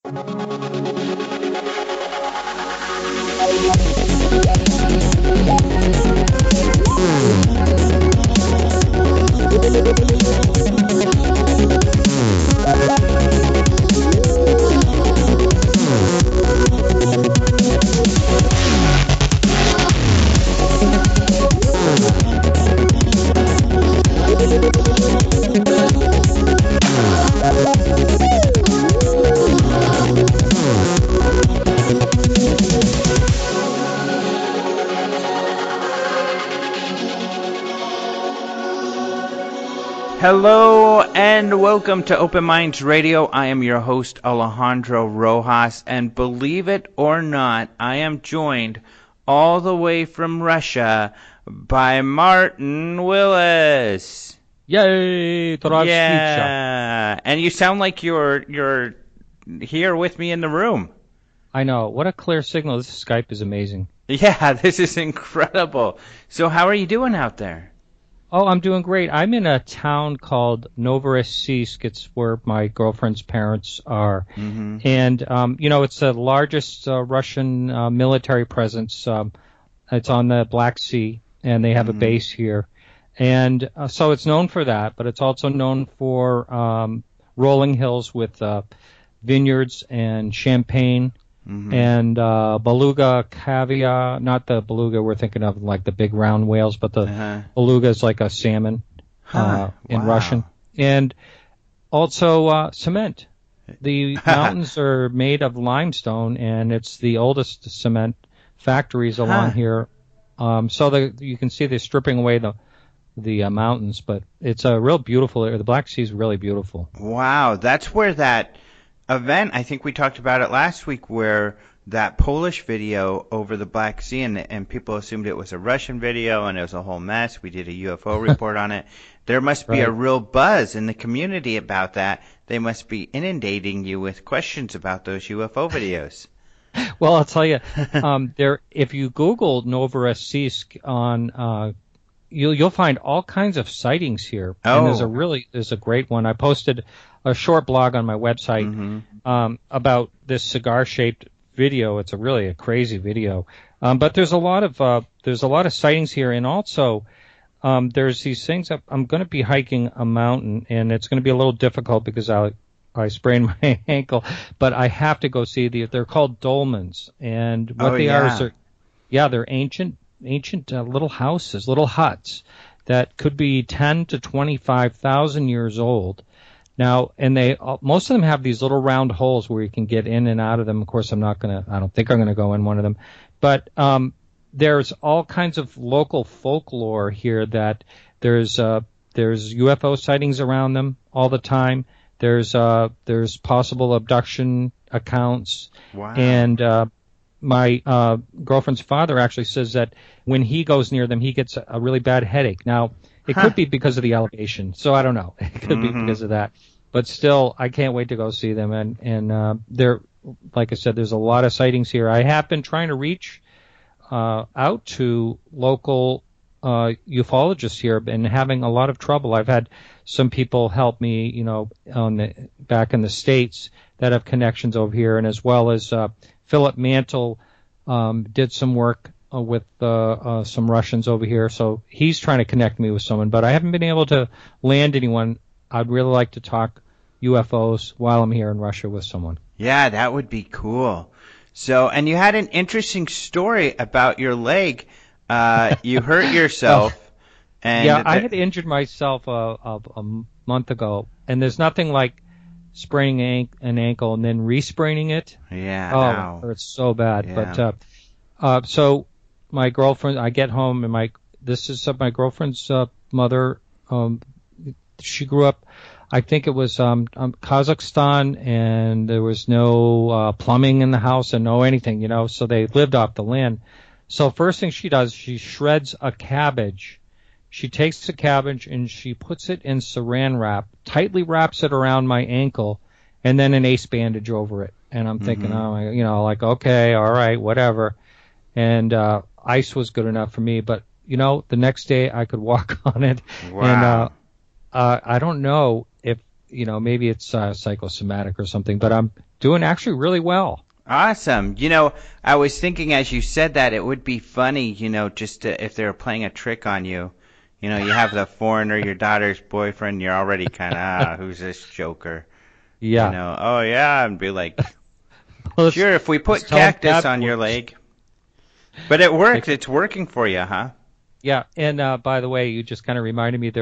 Hello and welcome to Open Minds Radio. I am your host, Alejandro Rojas, and believe it or not, I am joined all the way from Russia by Martin Willis. Yay! Yeah, and you sound like you're here with me in the room. I know. What a clear signal. This Skype is amazing. Yeah, this is incredible. So how are you doing out there? Oh, I'm doing great. I'm in a town called Novorossiysk. It's where my girlfriend's parents are. Mm-hmm. And, it's the largest Russian military presence. It's on the Black Sea, and they have a base here. And so it's known for that, but it's also known for rolling hills with vineyards and champagne. Mm-hmm. And beluga caviar, not the beluga we're thinking of, like the big round whales, but the beluga is like a salmon in Russian. And also cement. The mountains are made of limestone, and it's the oldest cement factories along here. So you can see they're stripping away the mountains, but it's a real beautiful area. The Black Sea is really beautiful. Wow, that's where that event, I think we talked about it last week, where that Polish video over the Black Sea, and people assumed it was a Russian video, and it was a whole mess. We did a UFO report on it. There must be a real buzz in the community about that. They must be inundating you with questions about those UFO videos. Well, I'll tell you, if you Google Novorossiysk on you'll find all kinds of sightings here. Oh. And there's a great one. I posted a short blog on my website about this cigar-shaped video. It's really a crazy video. But there's a lot of sightings here, and also there's these things. I'm going to be hiking a mountain, and it's going to be a little difficult because I sprained my ankle, but I have to go see they're called dolmens, and what are they're ancient little houses, little huts that could be 10 to 25,000 years old. Now, and most of them have these little round holes where you can get in and out of them. Of course, I don't think I'm going to go in one of them. But there's all kinds of local folklore here that there's UFO sightings around them all the time. There's possible abduction accounts. Wow. And my girlfriend's father actually says that when he goes near them, he gets a really bad headache. Now, it could be because of the elevation, so I don't know. It could be because of that. But still, I can't wait to go see them. And they're, like I said, there's a lot of sightings here. I have been trying to reach out to local ufologists here and having a lot of trouble. I've had some people help me, back in the States that have connections over here, and as well as Philip Mantle did some work with some Russians over here, so he's trying to connect me with someone, but I haven't been able to land anyone. I'd really like to talk UFOs while I'm here in Russia with someone. Yeah, that would be cool. So, and you had an interesting story about your leg. You hurt yourself. I had injured myself a month ago, and there's nothing like spraining an ankle and then re-spraining it. Yeah. It hurts so bad. Yeah. But so my girlfriend, I get home and this is my girlfriend's mother. She grew up, I think it was Kazakhstan, and there was no plumbing in the house and no anything, so they lived off the land. So first thing she does, she shreds a cabbage. She takes the cabbage and she puts it in saran wrap, tightly wraps it around my ankle, and then an ace bandage over it. And I'm thinking, okay, all right, whatever. And ice was good enough for me, but the next day I could walk on it. Wow. And I don't know if maybe it's psychosomatic or something, but doing actually really well. Awesome. I was thinking as you said that it would be funny, just if they were playing a trick on you. You have the foreigner, your daughter's boyfriend, you're already kind of, who's this joker? Yeah. Oh yeah, and be like, sure, if we put cactus on your leg. But it works. It's working for you, huh? Yeah, and by the way, you just kind of reminded me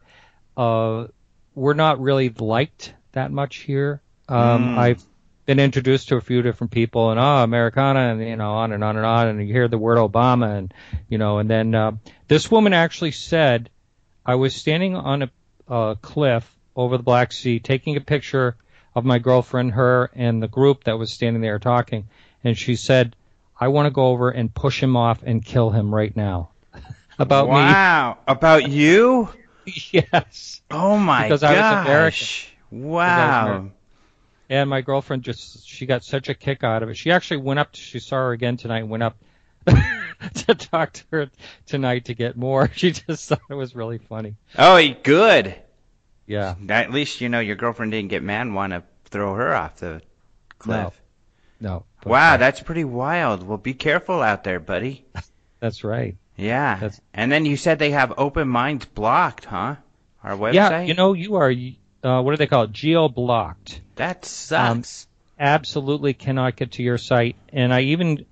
we're not really liked that much here. I've been introduced to a few different people, and Americana, and on and on and on, and you hear the word Obama, and and then this woman actually said, I was standing on a cliff over the Black Sea taking a picture of my girlfriend, her, and the group that was standing there talking, and she said, I want to go over and push him off and kill him right now. About me. Wow. About you? Yes. Oh my gosh. Because I was American. Wow. And my girlfriend she got such a kick out of it. She actually she saw her again tonight and went up to talk to her tonight to get more. She just thought it was really funny. Oh, good. Yeah. At least, your girlfriend didn't get mad and want to throw her off the cliff. No. Wow, that's pretty wild. Well, be careful out there, buddy. That's right. Yeah. And then you said they have Open Minds blocked, huh? Our website? Yeah, you are, what do they call it? Geo-blocked. That sucks. Absolutely cannot get to your site. And I even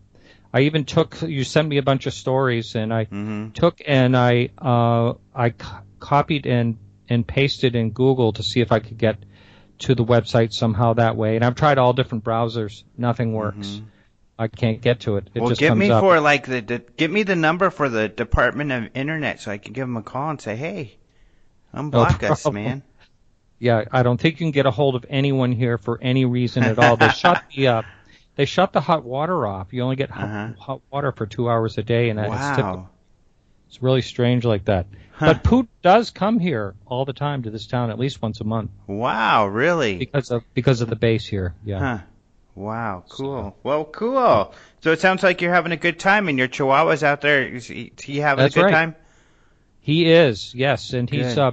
took, you sent me a bunch of stories, and I took and I copied and pasted in Google to see if I could get to the website somehow that way. And I've tried all different browsers. Nothing works. I can't get to it. It just give comes me up. Give me the number for the Department of Internet so I can give them a call and say, hey, unblock us, man. Yeah, I don't think you can get a hold of anyone here for any reason at all. They shut the hot water off. You only get hot water for 2 hours a day, and that's typical. It's really strange like that. Huh. But Putin does come here all the time to this town, at least once a month. Wow, really? Because of the base here. Yeah. Huh. Wow, cool. Well, cool. So it sounds like you're having a good time, and your Chihuahua's out there. Is he having a good time? He is, yes, and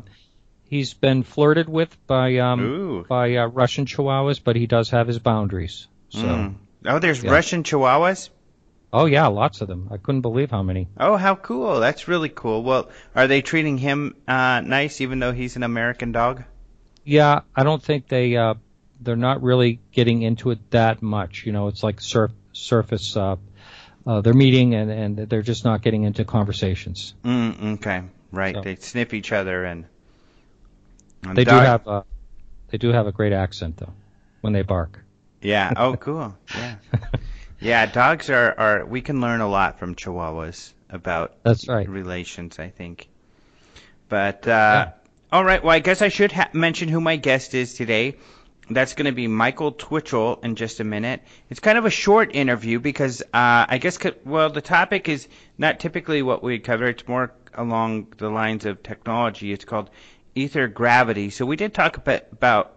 he's been flirted with by Russian Chihuahuas, but he does have his boundaries. So. Oh, there's Russian Chihuahuas? Oh yeah, lots of them. I couldn't believe how many. Oh, how cool! That's really cool. Well, are they treating him nice, even though he's an American dog? Yeah, I don't think they're not really getting into it that much. It's like surface. They're meeting and they're just not getting into conversations. Okay, right. So, they sniff each other and they do have a great accent though when they bark. Yeah. Oh, cool. Yeah. Yeah. Dogs are. We can learn a lot from Chihuahuas about relations, I think. But all right. Well, I guess I should mention who my guest is today. That's going to be Michael Twitchell in just a minute. It's kind of a short interview because I guess, the topic is not typically what we cover. It's more along the lines of technology. It's called ether gravity. So we did talk about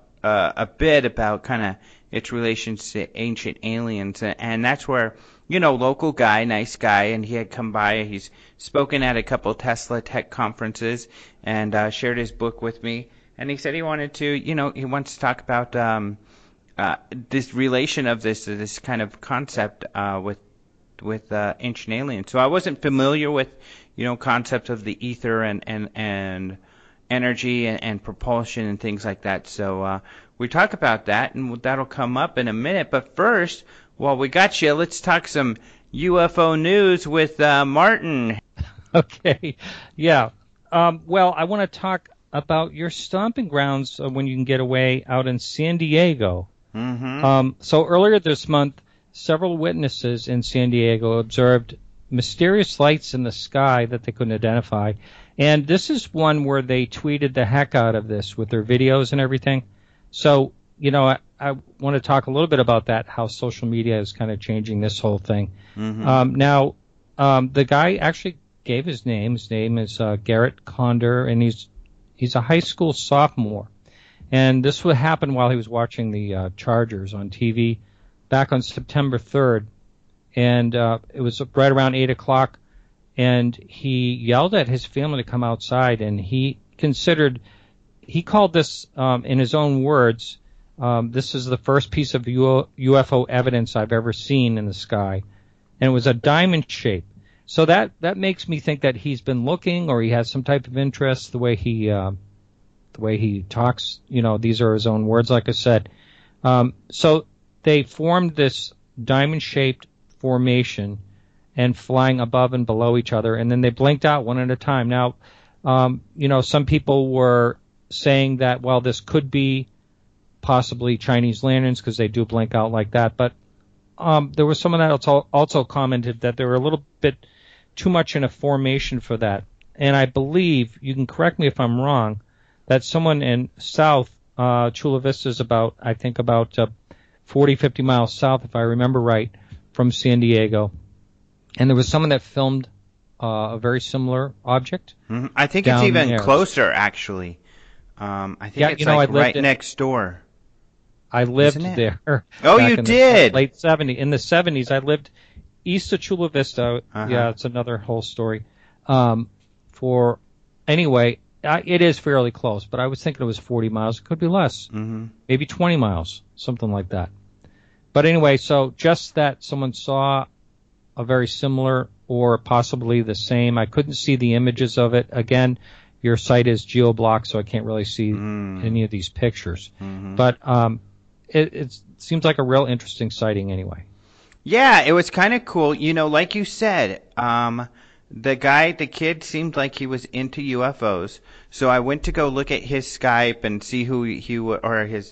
kind of its relations to ancient aliens. And that's where, local guy, nice guy, and he had come by. He's spoken at a couple Tesla tech conferences and shared his book with me. And he said he wanted to, he wants to talk about this relation of this kind of concept with ancient aliens. So I wasn't familiar with, concept of the ether and energy and propulsion and things like that. So we talk about that, and that'll come up in a minute. But first, while we got you, let's talk some UFO news with Martin. Okay, yeah. Well, I want to talk about your stomping grounds when you can get away out in San Diego. So earlier this month, several witnesses in San Diego observed mysterious lights in the sky that they couldn't identify. And this is one where they tweeted the heck out of this with their videos and everything. So, I want to talk a little bit about that, how social media is kind of changing this whole thing. Now, the guy actually gave his name. His name is Garrett Conder, and he's a high school sophomore. And this would happen while he was watching the Chargers on TV back on September 3rd. And it was right around 8 o'clock. And he yelled at his family to come outside. And he called this, in his own words, This is the first piece of UFO evidence I've ever seen in the sky, and it was a diamond shape. So that makes me think that he's been looking, or he has some type of interest. The way he talks, these are his own words, like I said. So they formed this diamond-shaped formation and flying above and below each other, and then they blinked out one at a time. Now, some people were saying that, well, this could be possibly Chinese lanterns because they do blink out like that, but there was someone that also commented that they were a little bit too much in a formation for that. And I believe, you can correct me if I'm wrong, that someone in South, Chula Vista is about 40, 50 miles south, if I remember right, from San Diego. And there was someone that filmed a very similar object. Mm-hmm. I think it's even there. Closer, actually. I think it's right next door. I lived there. Oh, you did? Late 70s. In the 70s, I lived east of Chula Vista. Uh-huh. Yeah, it's another whole story. It is fairly close, but I was thinking it was 40 miles. It could be less. Mm-hmm. Maybe 20 miles, something like that. But anyway, so just that someone saw a very similar or possibly the same. I couldn't see the images of it. Again, your site is geo-blocked, so I can't really see any of these pictures. Mm-hmm. But it seems like a real interesting sighting anyway. Yeah, it was kind of cool. Like you said, the kid seemed like he was into UFOs. So I went to go look at his Skype and see who his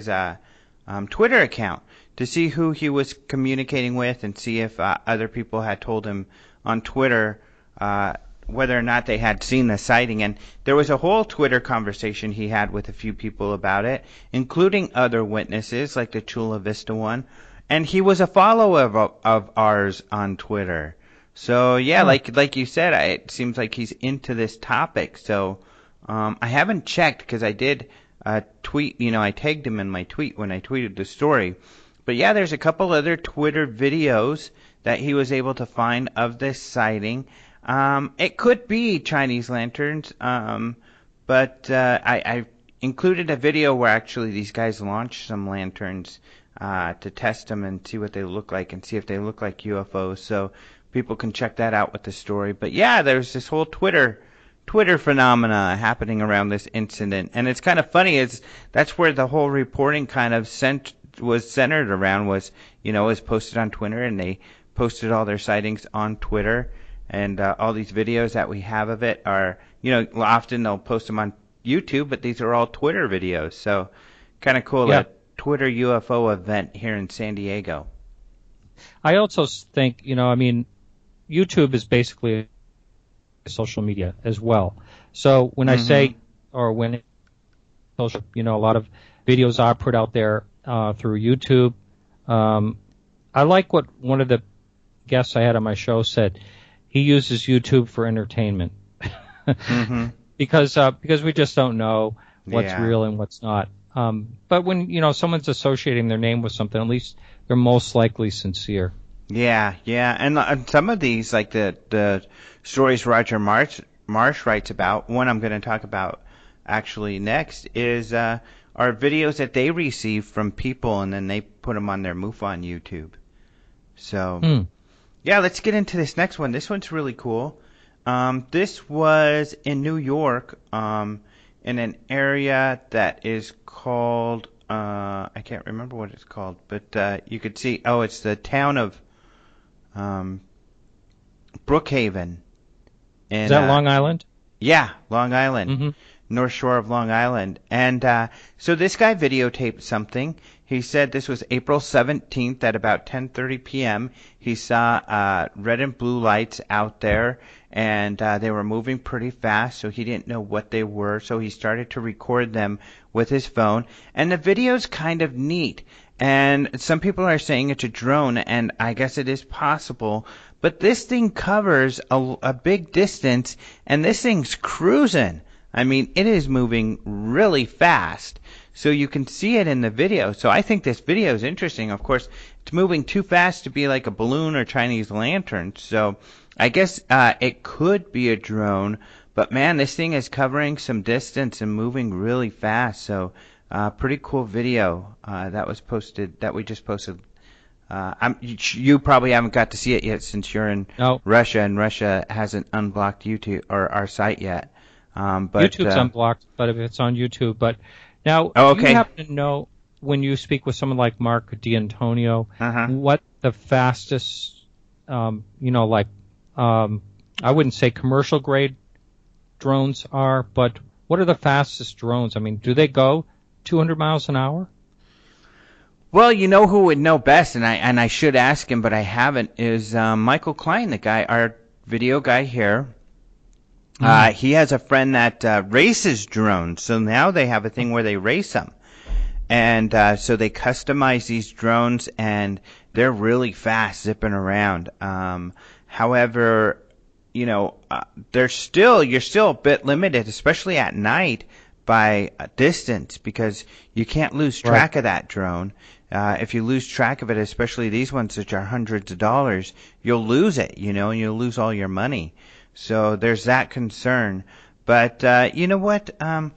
Twitter account to see who he was communicating with and see if other people had told him on Twitter whether or not they had seen the sighting. And there was a whole Twitter conversation he had with a few people about it, including other witnesses like the Chula Vista one. And he was a follower of ours on Twitter. So yeah, like you said, it seems like he's into this topic. So I haven't checked because I did tweet. I tagged him in my tweet when I tweeted the story. But yeah, there's a couple other Twitter videos that he was able to find of this sighting. It could be Chinese lanterns, but I included a video where actually these guys launched some lanterns to test them and see what they look like and see if they look like UFOs. So people can check that out with the story. But yeah, there's this whole Twitter phenomena happening around this incident, and it's kind of funny. That's where the whole reporting kind of was centered around. Was posted on Twitter, and they posted all their sightings on Twitter, and all these videos that we have of it are often they'll post them on YouTube, but these are all Twitter videos. So kind of cool. Yeah. Twitter UFO event here in San Diego. I also think, YouTube is basically social media as well. So when I say, or when social, a lot of videos are put out there through YouTube. I like what one of the guests I had on my show said. He uses YouTube for entertainment because we just don't know what's real and what's not. But when someone's associating their name with something, at least they're most likely sincere. Yeah, and some of these, like the stories Roger Marsh writes about, one I'm going to talk about actually next is are videos that they receive from people, and then they put them on their MUFON YouTube. So, yeah, let's get into this next one. This one's really cool. This was in New York, in an area that is called, I can't remember what it's called, but you could see, it's the town of Brookhaven. Is that Long Island? Yeah, Long Island. North Shore of Long Island. And so this guy videotaped something. He said this was April 17th at about 10:30 p.m. He saw red and blue lights out there, and they were moving pretty fast, so he didn't know what they were, so he started to record them with his phone. And the video's kind of neat. And some people are saying it's a drone, and I guess it is possible. But this thing covers a big distance, and this thing's cruising. I mean, it is moving really fast. So you can see it in the video. So I think this video is interesting. Of course, it's moving too fast to be like a balloon or Chinese lantern. So I guess it could be a drone. But man, this thing is covering some distance and moving really fast. So Pretty cool video that was posted, that we just posted. You probably haven't got to see it yet since you're in Russia, and Russia hasn't unblocked YouTube or our site yet. But YouTube's unblocked, but if it's on YouTube. But now, do you happen to know, when you speak with someone like Mark D'Antonio, what the fastest, I wouldn't say commercial grade drones are, but what are the fastest drones? I mean, do they go 200 miles an hour? Well, you know who would know best, and I should ask him, but I haven't, is Michael Klein, the guy, our video guy here. He has a friend that races drones, so now they have a thing where they race them. And so they customize these drones, and they're really fast zipping around. However, you're still a bit limited, especially at night, by distance, because you can't lose track of that drone. If you lose track of it, especially these ones which are hundreds of dollars, you'll lose it, and you'll lose all your money. So there's that concern. But you know what?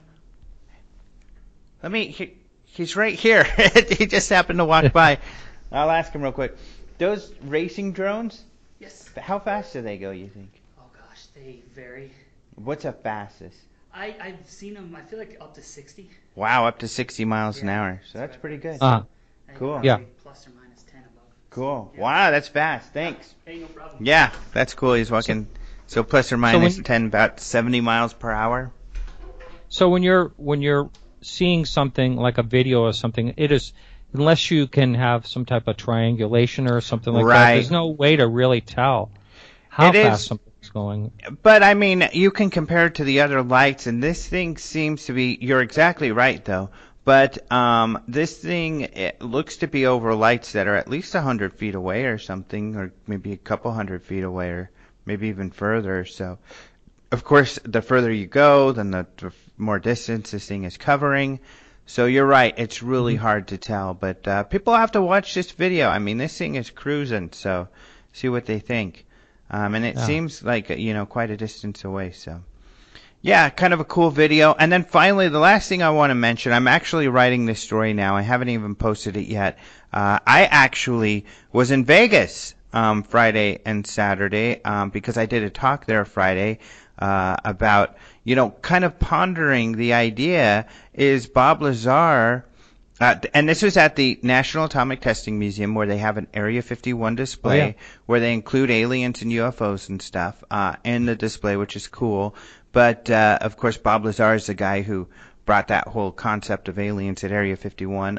He's right here. He just happened to walk by. I'll ask him real quick. Those racing drones? Yes. How fast do they go, you think? Oh gosh, they vary. What's the fastest? I've seen them, I feel like up to 60. Wow, up to 60 miles an hour. So that's pretty good. Cool. Yeah. Plus or minus 10 above. Cool. Yeah. Wow, that's fast. Thanks. Hey, no problem. Yeah, that's cool. He's walking. So plus or minus 10, about 70 miles per hour. So when you're seeing something like a video or something, it is, unless you can have some type of triangulation or something like that, there's no way to really tell how fast something's going. But I mean, you can compare it to the other lights, and this thing seems to be, you're exactly right though, but this thing, it looks to be over lights that are at least 100 feet away or something, or maybe a couple 100 feet away, or maybe even further. So, of course, the further you go, then the more distance this thing is covering. So you're right, it's really hard to tell. But people have to watch this video. I mean, this thing is cruising, so see what they think. And it seems like, quite a distance away. So, yeah, kind of a cool video. And then finally, the last thing I want to mention, I'm actually writing this story now. I haven't even posted it yet. I actually was in Vegas Friday and Saturday because I did a talk there Friday about, kind of pondering the idea, is Bob Lazar, and this was at the National Atomic Testing Museum, where they have an Area 51 display where they include aliens and UFOs and stuff in the display, which is cool. But, of course, Bob Lazar is the guy who brought that whole concept of aliens at Area 51.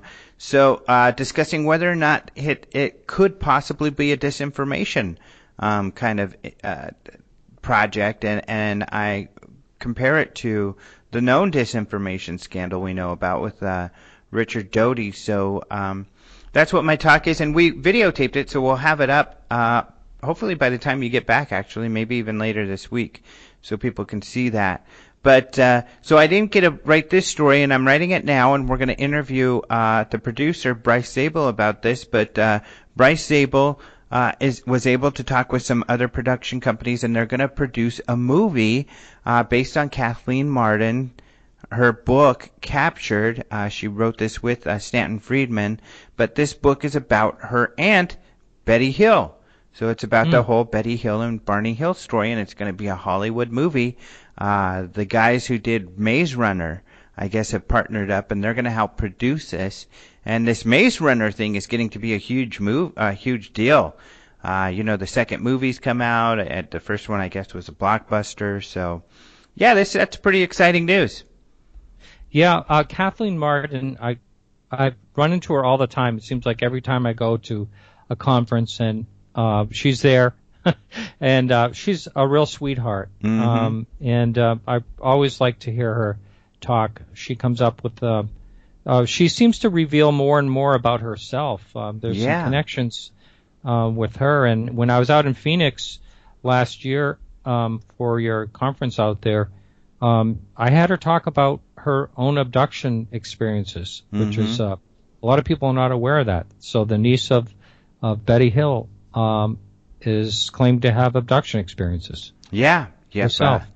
So discussing whether or not it could possibly be a disinformation kind of project, and I compare it to the known disinformation scandal we know about with Richard Doty. So that's what my talk is, and we videotaped it, so we'll have it up hopefully by the time you get back, actually, maybe even later this week, so people can see that. But so I didn't get to write this story, and I'm writing it now, and we're going to interview the producer, Bryce Zabel, about this. But Bryce Zabel was able to talk with some other production companies, and they're going to produce a movie based on Kathleen Marden, her book, Captured. She wrote this with Stanton Friedman, but this book is about her aunt, Betty Hill. So it's about the whole Betty Hill and Barney Hill story, and it's going to be a Hollywood movie. The guys who did Maze Runner, I guess, have partnered up, and they're going to help produce this. And this Maze Runner thing is getting to be a huge deal. The second movie's come out, and the first one, I guess, was a blockbuster. So, yeah, that's pretty exciting news. Yeah, Kathleen Marden, I run into her all the time. It seems like every time I go to a conference, and she's there, and she's a real sweetheart. And I always like to hear her talk. She comes up with she seems to reveal more and more about herself. There's some connections with her. And when I was out in Phoenix last year for your conference out there, I had her talk about her own abduction experiences, which is a lot of people are not aware of that. So the niece of Betty Hill is claimed to have abduction experiences. Yeah, herself.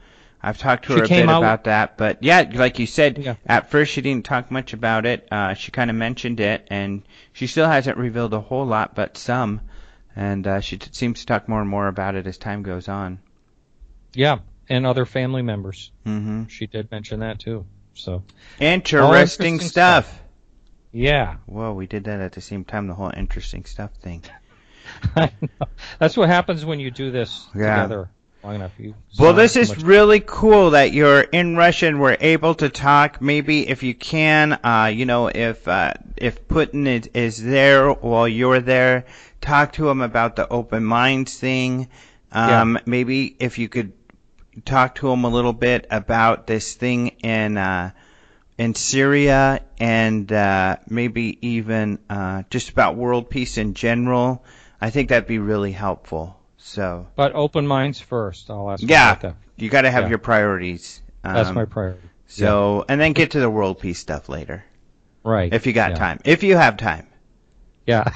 I've talked to She her a came bit out- about that, but yeah, like you said, Yeah. at first she didn't talk much about it. She kind of mentioned it, and she still hasn't revealed a whole lot, but some. And she seems to talk more and more about it as time goes on. Yeah, and other family members. Mm-hmm. She did mention that too. So Interesting stuff. Yeah. Whoa, we did that at the same time, the whole interesting stuff thing. I know. That's what happens when you do this Yeah. together long enough. Well, this is really cool that you're in Russia and we're able to talk. Maybe if you can, if Putin is there while you're there, talk to him about the open minds thing. Maybe if you could talk to him a little bit about this thing in Syria, and maybe even just about world peace in general. I think that'd be really helpful. So, but open minds first. I'll ask. Yeah, about that. you got to have your priorities. That's my priority. So, and then get to the world peace stuff later. Right. If you got time. If you have time. Yeah.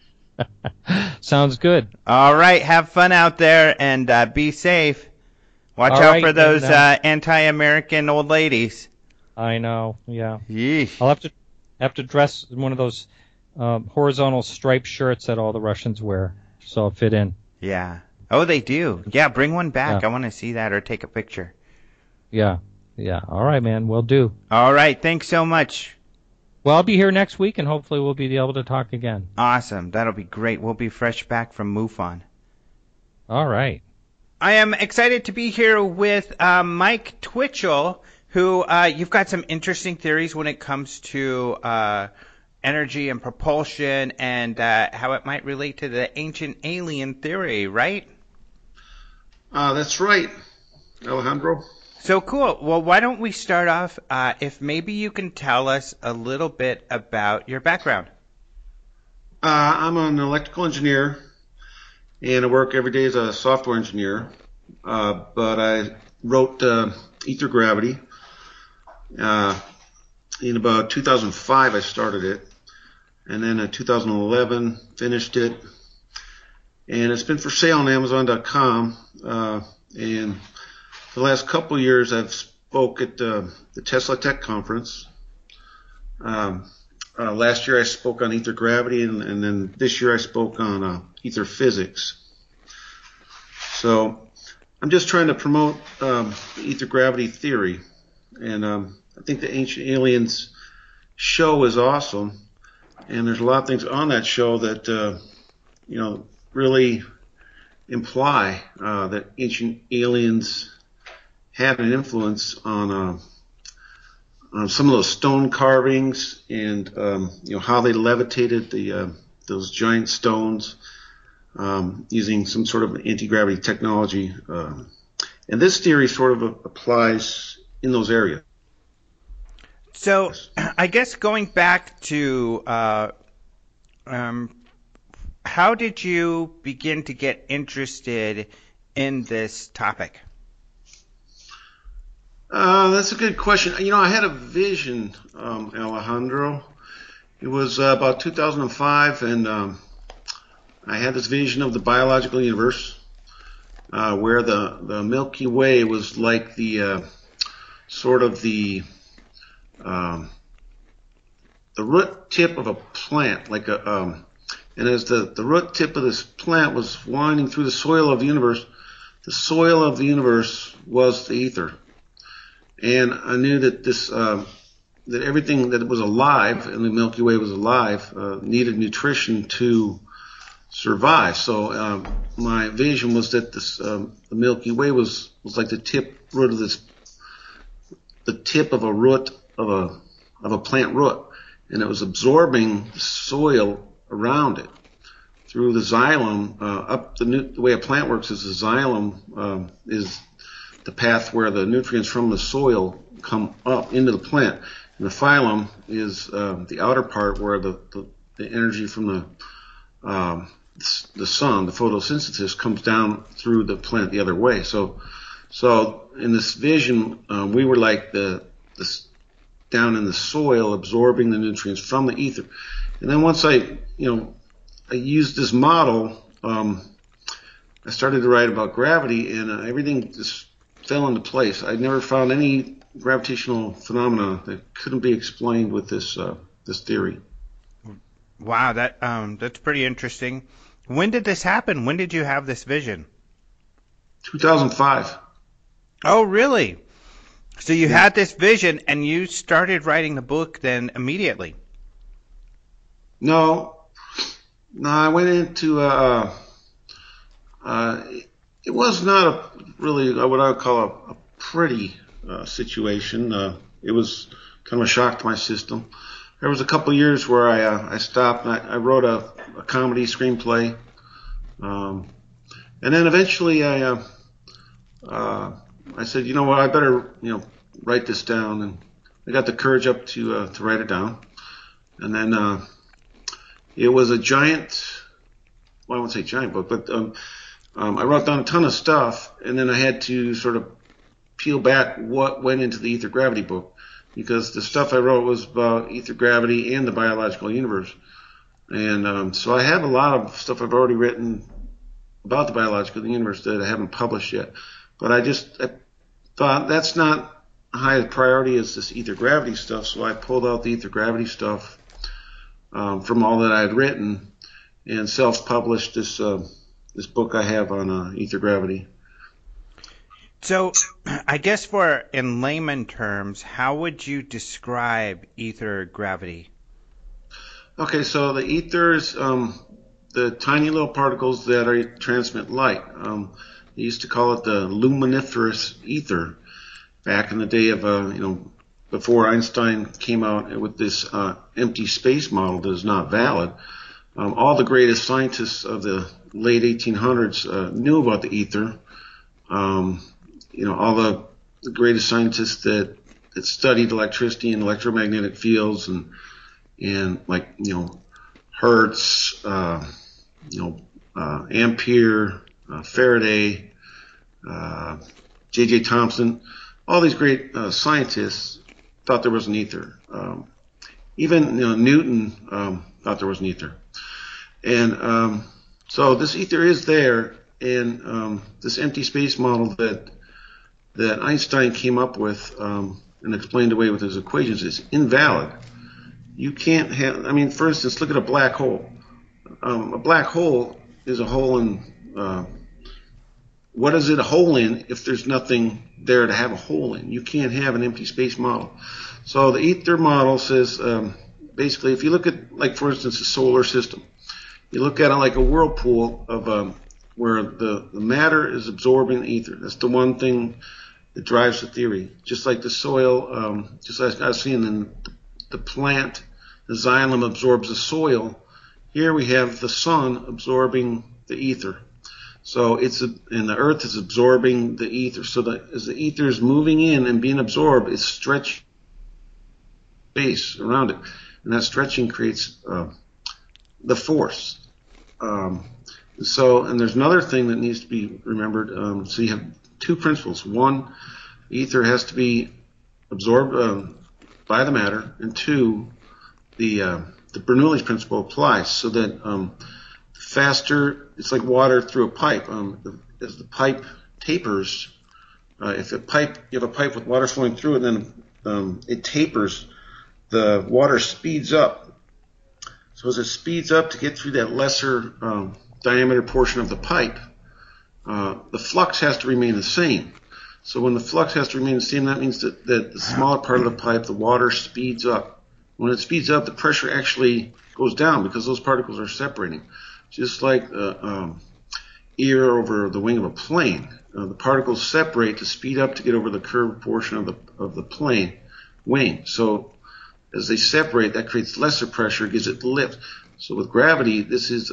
Sounds good. All right. Have fun out there and be safe. Watch out for those anti-American old ladies. I know. Yeah. Yeesh. I'll have to dress one of those horizontal striped shirts that all the Russians wear, so I'll fit in. Yeah. Oh, they do. Yeah. Bring one back. Yeah. I want to see that or take a picture. Yeah. Yeah. All right, man. Will do. All right. Thanks so much. Well, I'll be here next week, and hopefully we'll be able to talk again. Awesome. That'll be great. We'll be fresh back from MUFON. All right. I am excited to be here with Mike Twitchell, who you've got some interesting theories when it comes to energy and propulsion and how it might relate to the ancient alien theory, right? That's right, Alejandro. So cool. Well, why don't we start off if maybe you can tell us a little bit about your background. I'm an electrical engineer, and I work every day as a software engineer. But I wrote Ether Gravity. In about 2005, I started it, and then in 2011 finished it. And it's been for sale on Amazon.com. And for the last couple of years, I've spoke at the Tesla Tech Conference. Last year, I spoke on Ether Gravity, and then this year, I spoke on Ether Physics. So I'm just trying to promote the Ether Gravity theory, and I think the Ancient Aliens show is awesome, and there's a lot of things on that show that really imply that ancient aliens had an influence on some of those stone carvings and how they levitated those giant stones using some sort of anti-gravity technology. And this theory sort of applies in those areas. So I guess going back to how did you begin to get interested in this topic? That's a good question. I had a vision, Alejandro. It was about 2005, and I had this vision of the biological universe, where the Milky Way was like the sort of the root tip of a plant, like and as the root tip of this plant was winding through the soil of the universe was the ether. And I knew that that everything that was alive, and the Milky Way was alive, needed nutrition to survive. So my vision was that the Milky Way was like the tip of a root of a plant root, and it was absorbing the soil around it through the xylem. The way a plant works is the xylem is the path where the nutrients from the soil come up into the plant, and the phylum is the outer part where the energy from the sun, the photosynthesis, comes down through the plant the other way. So in this vision, we were like this down in the soil, absorbing the nutrients from the ether. And then once I used this model, I started to write about gravity, and everything just fell into place. I never found any gravitational phenomena that couldn't be explained with this theory. Wow, that's pretty interesting. When did this happen? When did you have this vision? 2005. Oh, really? So you had this vision and you started writing the book then immediately? No, I went into it was not really what I would call a pretty situation. It was kind of a shock to my system. There was a couple of years where I stopped and I wrote a comedy screenplay, and then eventually I said, you know what, I better write this down, and I got the courage up to write it down, and then it was a giant. Well, I won't say giant book, but I wrote down a ton of stuff, and then I had to sort of peel back what went into the ether gravity book, because the stuff I wrote was about ether gravity and the biological universe. And so I have a lot of stuff I've already written about the biological universe that I haven't published yet. But I thought that's not a high priority as this ether gravity stuff, so I pulled out the ether gravity stuff from all that I had written and self-published this book I have on ether gravity. So, I guess in layman terms, how would you describe ether gravity? Okay, so the ether is the tiny little particles that transmit light. They used to call it the luminiferous ether back in the day of before Einstein came out with this empty space model that is not valid. All the greatest scientists of the late 1800s knew about the ether. All the greatest scientists that studied electricity and electromagnetic fields and like Hertz, Ampere, Faraday, J.J. Thomson, all these great scientists thought there was an ether. Even Newton thought there was an ether. And so this ether is there, and this empty space model that Einstein came up with and explained away with his equations is invalid. You can't have, for instance, look at a black hole. A black hole is a hole in, what is it a hole in if there's nothing there to have a hole in? You can't have an empty space model. So the ether model says, basically, if you look at, like, for instance, the solar system, you look at it like a whirlpool of where the matter is absorbing the ether. That's the one thing that drives the theory. Just like the soil, just like I was saying, in the plant, the xylem absorbs the soil. Here we have the sun absorbing the ether. So and the earth is absorbing the ether. So that as the ether is moving in and being absorbed, it's stretching space around it. And that stretching creates the force. And there's another thing that needs to be remembered. So you have two principles. One, ether has to be absorbed by the matter, and two, the Bernoulli's principle applies, so that faster, it's like water through a pipe. As the pipe tapers, if you have a pipe with water flowing through it, then it tapers, the water speeds up. So as it speeds up to get through that lesser diameter portion of the pipe, the flux has to remain the same. So when the flux has to remain the same, that means that the smaller part of the pipe, the water speeds up. When it speeds up, the pressure actually goes down because those particles are separating. Just like air over the wing of a plane. The particles separate to speed up to get over the curved portion of the plane wing. So as they separate, that creates lesser pressure, gives it lift. So with gravity, this is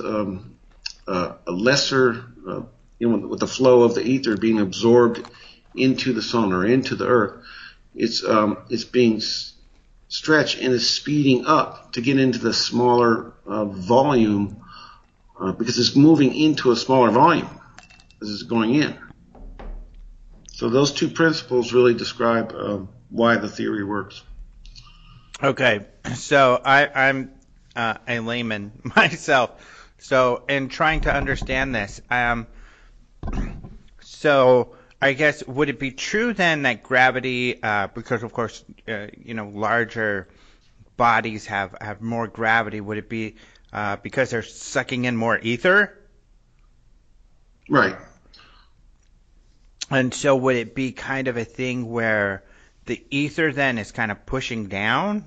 a lesser, with the flow of the ether being absorbed into the sun or into the earth, it's being stretched and is speeding up to get into the smaller volume because it's moving into a smaller volume as it's going in. So those two principles really describe why the theory works. Okay, so I'm a layman myself. So in trying to understand this, so I guess, would it be true then that gravity, because of course, larger bodies have more gravity, would it be because they're sucking in more ether? Right. And so would it be kind of a thing where the ether then is kind of pushing down?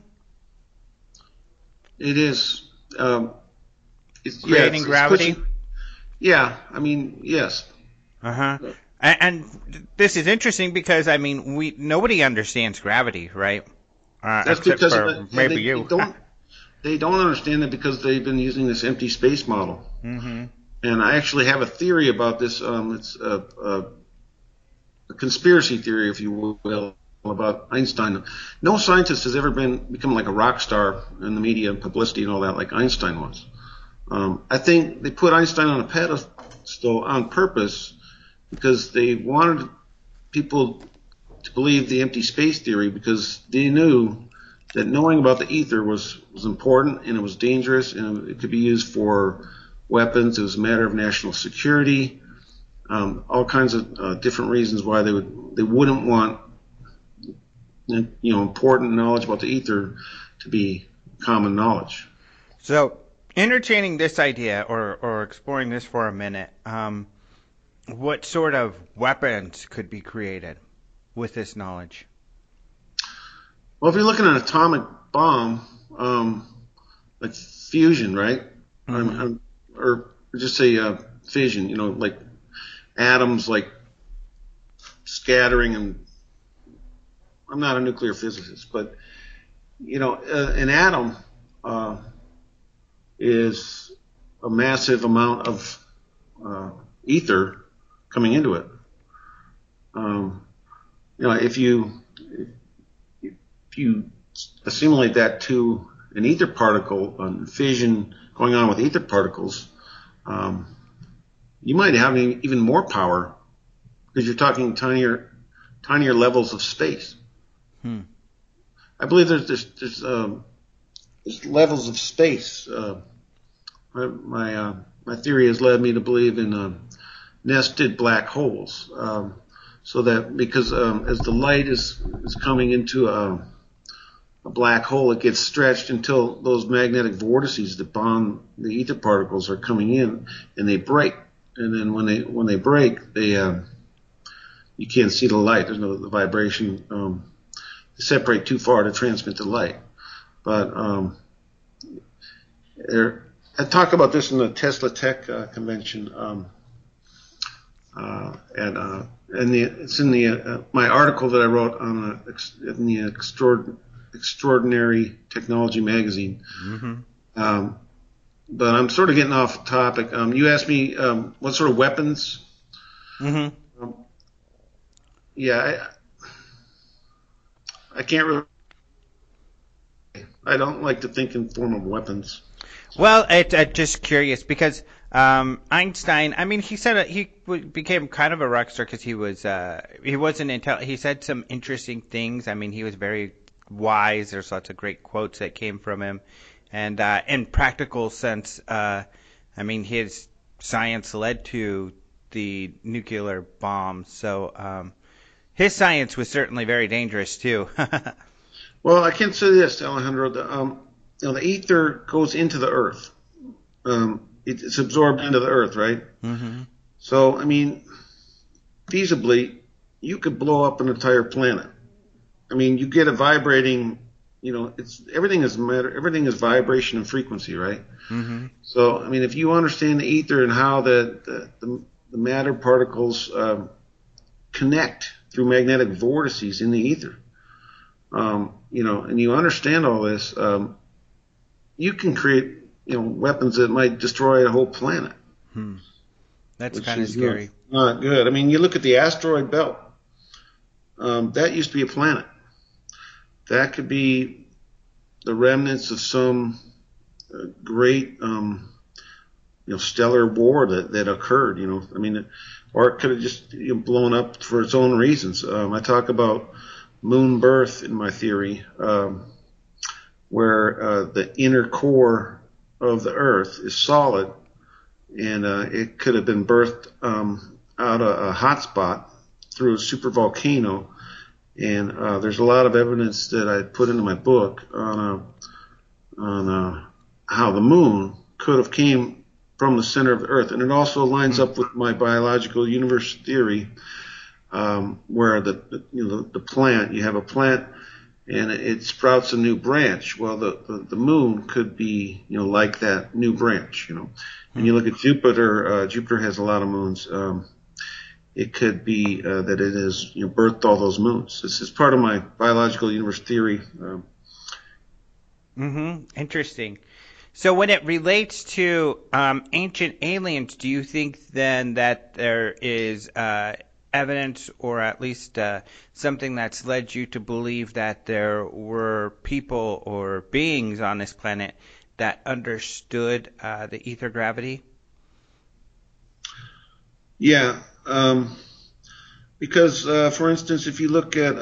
It is. It's Creating gravity? Yeah, I mean, yes. Uh-huh. And this is interesting because, I mean, nobody understands gravity, right? That's Except because for maybe you. They don't understand it because they've been using this empty space model. Mm-hmm. And I actually have a theory about this. It's a conspiracy theory, if you will, about Einstein. No scientist has ever become like a rock star in the media and publicity and all that like Einstein was. I think they put Einstein on a pedestal on purpose because they wanted people to believe the empty space theory because they knew that knowing about the ether was important and it was dangerous and it could be used for weapons. It was a matter of national security, all kinds of different reasons why they wouldn't want important knowledge about the ether to be common knowledge. So, entertaining this idea or exploring this for a minute, what sort of weapons could be created with this knowledge? Well, if you're looking at an atomic bomb, like fusion, right? Mm-hmm. Or just say fission, like atoms like scattering, and I'm not a nuclear physicist, but an atom is a massive amount of ether coming into it. If you assimilate that to an ether particle, fission going on with ether particles, you might have even more power because you're talking tinier levels of space. I believe there's levels of space. My theory has led me to believe in nested black holes, so that because as the light is coming into a black hole, it gets stretched until those magnetic vortices that bond the ether particles are coming in, and they break. And then when they break, you can't see the light. There's no the vibration. They separate too far to transmit the light. But I talk about this in the Tesla Tech convention, it's in my article that I wrote in the Extraordinary Technology magazine. Mm-hmm. But I'm sort of getting off topic. You asked me what sort of weapons. Mm-hmm. I can't really. I don't like to think in form of weapons. Well, I'm just curious because Einstein. I mean, he said he became kind of a rock star because he wasn't he said some interesting things. I mean, he was very wise. There's lots of great quotes that came from him, and in practical sense, I mean, his science led to the nuclear bomb. So his science was certainly very dangerous too. Well, I can say this, Alejandro. The ether goes into the earth. It's absorbed into the earth, right? Mm-hmm. So, I mean, feasibly, you could blow up an entire planet. I mean, you get a vibrating, everything is matter, everything is vibration and frequency, right? Mm-hmm. So, I mean, if you understand the ether and how the matter particles connect through magnetic vortices in the ether, and you understand all this, you can create, weapons that might destroy a whole planet. That's kind of scary. Not good. I mean, you look at the asteroid belt. That used to be a planet. That could be the remnants of some great, stellar war that occurred. I mean, or it could have just blown up for its own reasons. I talk about moon birth in my theory, where the inner core of the Earth is solid, and it could have been birthed out of a hot spot through a supervolcano, and there's a lot of evidence that I put into my book on how the moon could have came from the center of the Earth, and it also lines up with my biological universe theory, where the plant, you have a plant and it sprouts a new branch. Well, the moon could be, like that new branch, And you look at Jupiter. Jupiter has a lot of moons. It could be that it has birthed all those moons. This is part of my biological universe theory. Interesting. So when it relates to ancient aliens, do you think then that there is evidence, or at least something that's led you to believe that there were people or beings on this planet that understood the ether gravity? Yeah, because for instance, if you look at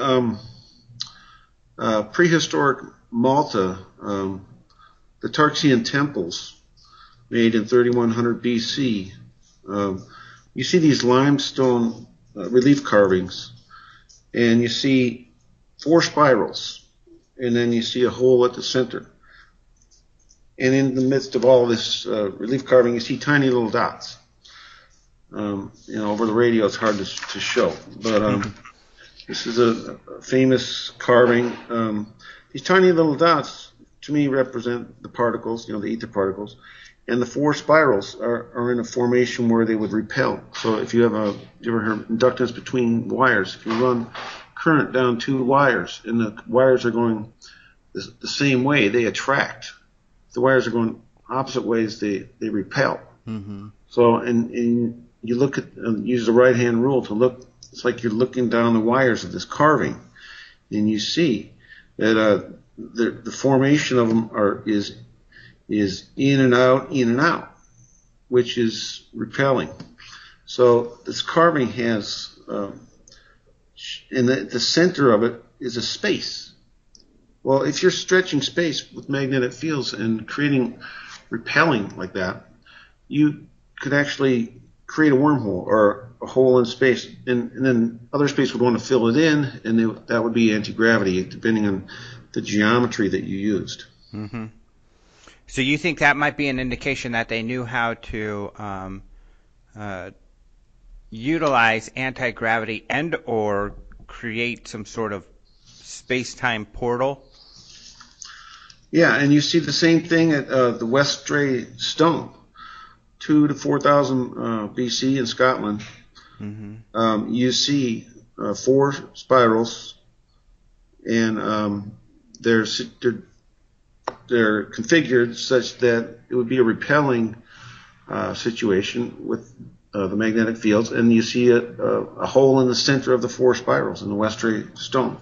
prehistoric Malta, the Tarxian temples made in 3100 BC, you see these limestone relief carvings, and you see 4 spirals, and then you see a hole at the center. And in the midst of all this relief carving, you see tiny little dots. Over the radio it's hard to show, but this is a famous carving. These tiny little dots, to me, represent the particles, the ether particles, and the 4 spirals are in a formation where they would repel. So if you ever heard inductance between wires, if you run current down 2 wires and the wires are going the same way, they attract. If the wires are going opposite ways, they repel. Mm-hmm. So and you look at use the right hand rule to look. It's like you're looking down the wires of this carving, and you see that the formation of them is in and out, which is repelling. So this carving has, in the center of it is a space. Well, if you're stretching space with magnetic fields and creating repelling like that, you could actually create a wormhole or a hole in space, and then other space would want to fill it in, and that would be anti-gravity, depending on the geometry that you used. Mm-hmm. So you think that might be an indication that they knew how to utilize anti-gravity and or create some sort of space-time portal? Yeah, and you see the same thing at the Westray Stone, 2,000 to 4,000 BC in Scotland. Mm-hmm. You see 4 spirals, and they're configured such that it would be a repelling situation with the magnetic fields, and you see a hole in the center of the 4 spirals in the Westray Stone.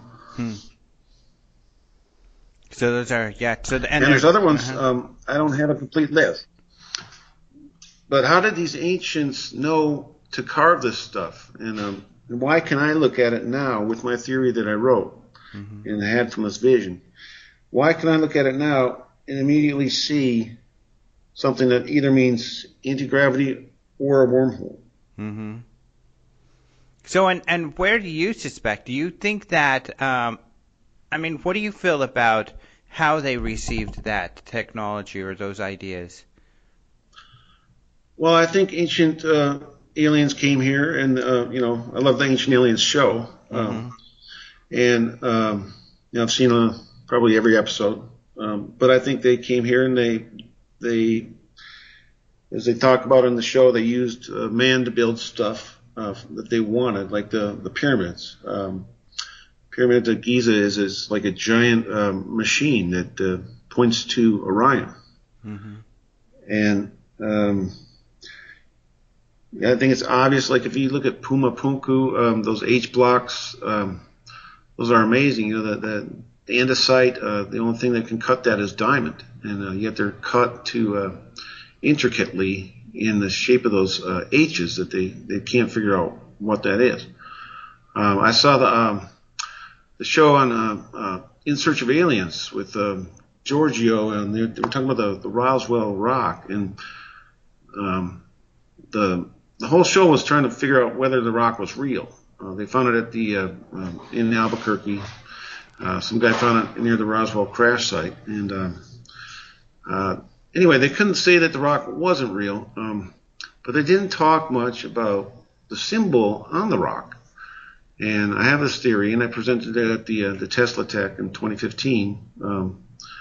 So those are, yeah. And there's other ones. I don't have a complete list. But how did these ancients know to carve this stuff? And why can I look at it now with my theory that I wrote and had from this vision? Why can I look at it now and immediately see something that either means anti-gravity or a wormhole? Mm-hmm. So, and where do you suspect? Do you think that, what do you feel about how they received that technology or those ideas? Well, I think ancient aliens came here, and I love the Ancient Aliens show, and I've seen probably every episode. But I think they came here, and they, as they talk about in the show, they used man to build stuff that they wanted, like the pyramids. Pyramid of Giza is like a giant machine that points to Orion, and I think it's obvious. Like if you look at Puma Punku, those H blocks, those are amazing. The andesite, the only thing that can cut that is diamond, and yet they're cut to intricately in the shape of those H's that they can't figure out what that is. I saw the show on In Search of Aliens with Giorgio, and they were talking about the Roswell rock, and the whole show was trying to figure out whether the rock was real. They found it at the in Albuquerque. Some guy found it near the Roswell crash site, and anyway, they couldn't say that the rock wasn't real, but they didn't talk much about the symbol on the rock. And I have this theory, and I presented it at the Tesla Tech in 2015,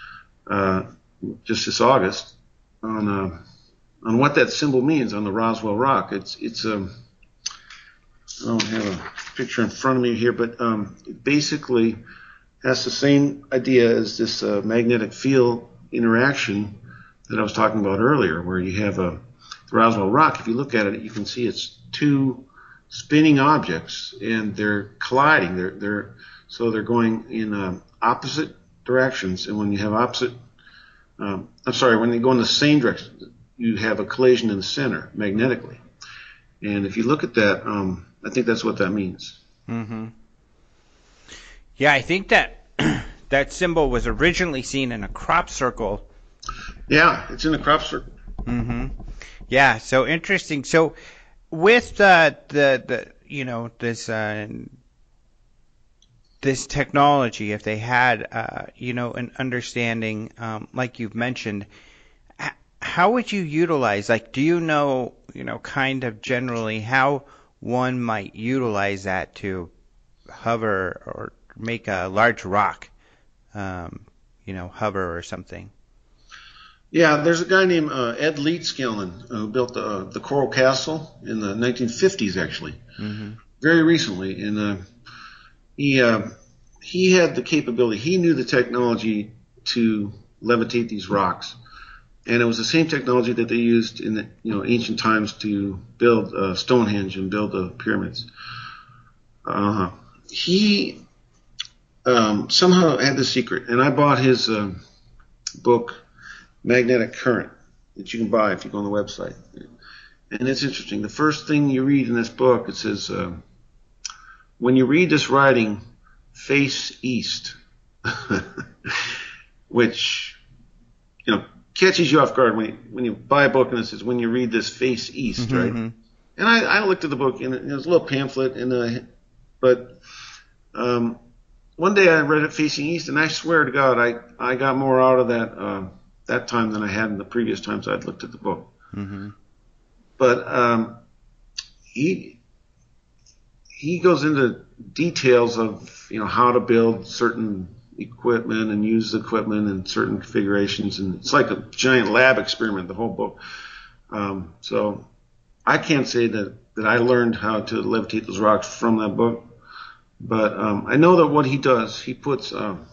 just this August, on what that symbol means on the Roswell rock. It's I don't have a picture in front of me here, but it basically has the same idea as this magnetic field interaction that I was talking about earlier, where you have the Roswell rock. If you look at it, you can see it's two spinning objects, and they're colliding. So they're going in opposite directions, and when you have when they go in the same direction, you have a collision in the center magnetically. And if you look at that, I think that's what that means. Mm-hmm. Yeah, I think that that symbol was originally seen in a crop circle. Yeah, it's in a crop circle. Mm-hmm. Yeah, so interesting. So with the this technology, if they had an understanding, like you've mentioned, how would you utilize? Like, do you know kind of generally how one might utilize that to hover or make a large rock, hover or something? Yeah, there's a guy named Ed Leedskalnin who built the Coral Castle in the 1950s, actually, very recently, and he had the capability. He knew the technology to levitate these rocks, and it was the same technology that they used in the ancient times to build Stonehenge and build the pyramids. He somehow had the secret, and I bought his book, Magnetic Current, that you can buy if you go on the website. And it's interesting. The first thing you read in this book, it says, when you read this writing, face east, which catches you off guard when you buy a book and it says, when you read this, face east, right? And I looked at the book, and it was a little pamphlet, but one day I read it facing east, and I swear to God, I got more out of that time than I had in the previous times I'd looked at the book. But he goes into details of how to build certain equipment and use the equipment in certain configurations, and it's like a giant lab experiment, the whole book. So I can't say that I learned how to levitate those rocks from that book, but I know that what he does, he puts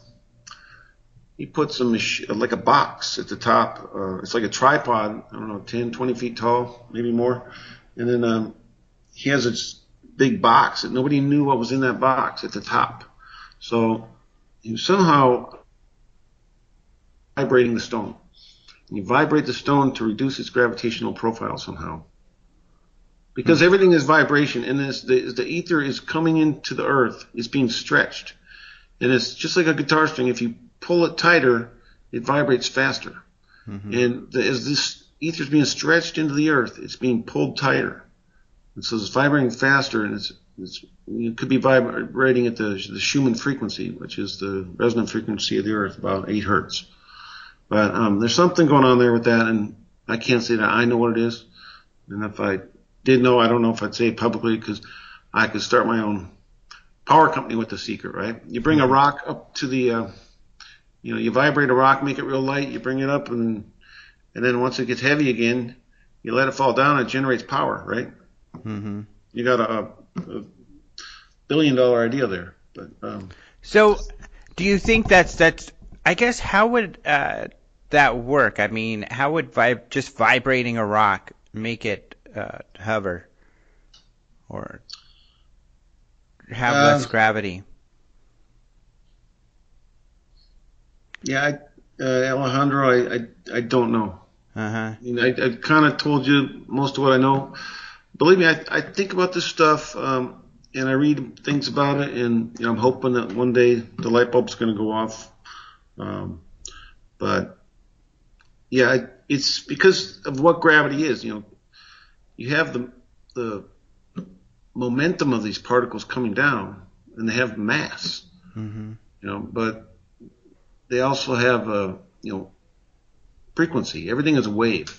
like a box at the top. It's like a tripod, I don't know, 10, 20 feet tall, maybe more. And then he has this big box that nobody knew what was in that box at the top. So you somehow vibrating the stone. You vibrate the stone to reduce its gravitational profile somehow. Because everything is vibration, and the ether is coming into the earth, it's being stretched. And it's just like a guitar string. If you pull it tighter, it vibrates faster. And as this ether is being stretched into the earth, it's being pulled tighter. And so it's vibrating faster, and it could be vibrating at the Schumann frequency, which is the resonant frequency of the earth, about 8 hertz. But there's something going on there with that, and I can't say that I know what it is. And if I did know, I don't know if I'd say it publicly, because I could start my own power company with the secret, right? You bring a rock up to the, you vibrate a rock, make it real light, you bring it up, and then once it gets heavy again, you let it fall down, it generates power, right? You got a $1 billion idea there. But so do you think that's I guess, how would that work? I mean, how would just vibrating a rock make it hover or have less gravity? Yeah, Alejandro, I don't know. I mean, I kind of told you most of what I know. Believe me, I think about this stuff, and I read things about it, and I'm hoping that one day the light bulb's going to go off. But yeah, it's because of what gravity is. You have the momentum of these particles coming down, and they have mass. Mm-hmm. But they also have frequency. Everything is a wave.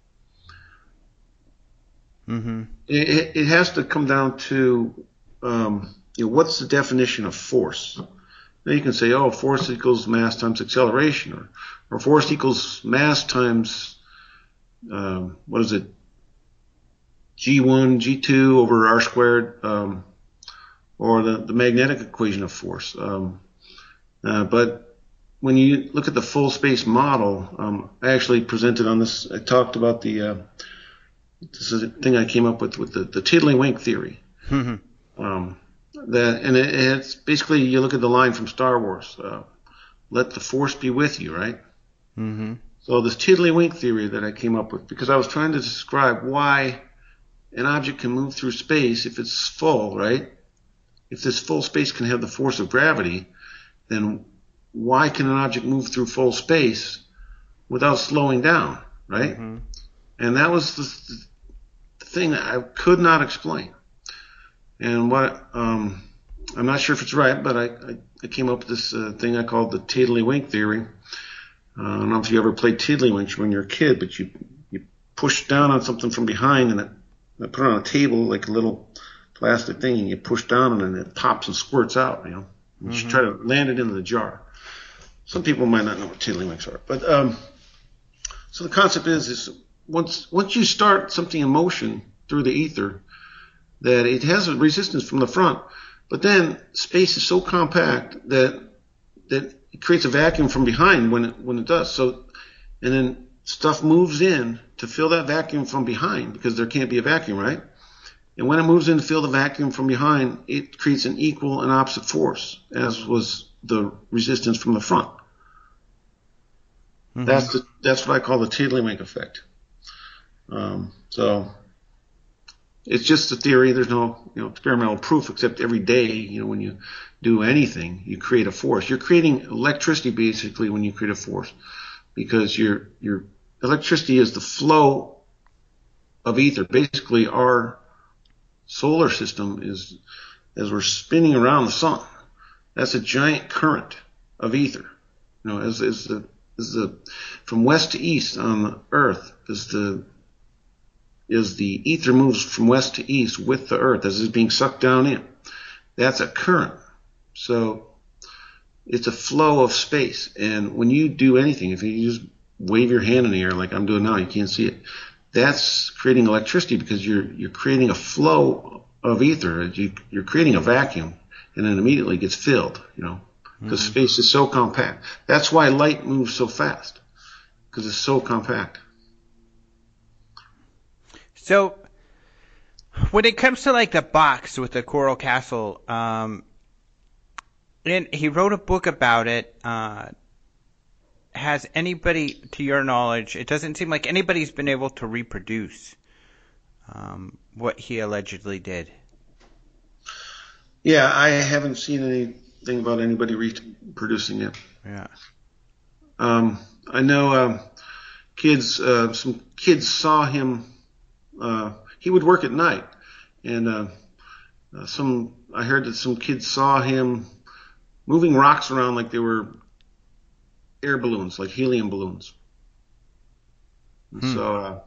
Mm-hmm. It has to come down to what's the definition of force. Now you can say, force equals mass times acceleration, or force equals mass times what is it? G1, G2 over R squared, or the magnetic equation of force. But when you look at the full space model, I actually presented on this. I talked about this is a thing I came up with the tiddlywink theory. Mm-hmm. It's basically, you look at the line from Star Wars, let the force be with you, right? Mm-hmm. So this tiddlywink theory that I came up with, because I was trying to describe why an object can move through space if it's full, right? If this full space can have the force of gravity, then why can an object move through full space without slowing down, right? Mm-hmm. And that was the thing that I could not explain. And what I'm not sure if it's right, but I came up with this thing I called the tiddlywink theory. I don't know if you ever played tiddlywinks when you were a kid, but you push down on something from behind, and I put it on a table like a little plastic thing, and you push down on it, and it pops and squirts out. You Mm-hmm. should try to land it into the jar. Some people might not know what tiddlywinks are, but so the concept is once you start something in motion through the ether, that it has a resistance from the front, but then space is so compact that it creates a vacuum from behind when it does. So, and then stuff moves in to fill that vacuum from behind, because there can't be a vacuum, right? And when it moves in to fill the vacuum from behind, it creates an equal and opposite force, as was the resistance from the front. Mm-hmm. That's what I call the tiddlywink effect. So it's just a theory. There's no experimental proof, except every day, when you do anything, you create a force. You're creating electricity basically when you create a force, because your electricity is the flow of ether. Basically, our solar system is, as we're spinning around the sun, that's a giant current of ether. As the from west to east on the Earth, as the ether moves from west to east with the Earth, as it's being sucked down in, that's a current. So it's a flow of space. And when you do anything, if you just wave your hand in the air like I'm doing now, you can't see it. That's creating electricity, because you're creating a flow of ether. You're creating a vacuum, and then immediately gets filled, because space is so compact. That's why light moves so fast, because it's so compact. So when it comes to like the box with the Coral Castle, and he wrote a book about it. Has anybody, to your knowledge, it doesn't seem like anybody's been able to reproduce what he allegedly did? Yeah, I haven't seen anything about anybody reproducing it. Yeah. I know some kids saw him. He would work at night, and I heard that some kids saw him moving rocks around like they were air balloons, like helium balloons. So,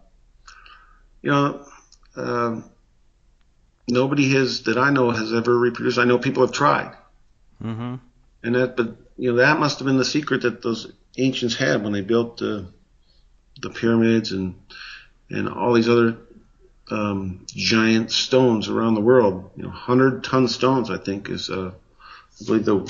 nobody that I know has ever reproduced. I know people have tried. Mm-hmm. But that must have been the secret that those ancients had when they built the pyramids and all these other giant stones around the world. 100-ton stones, I think, is I believe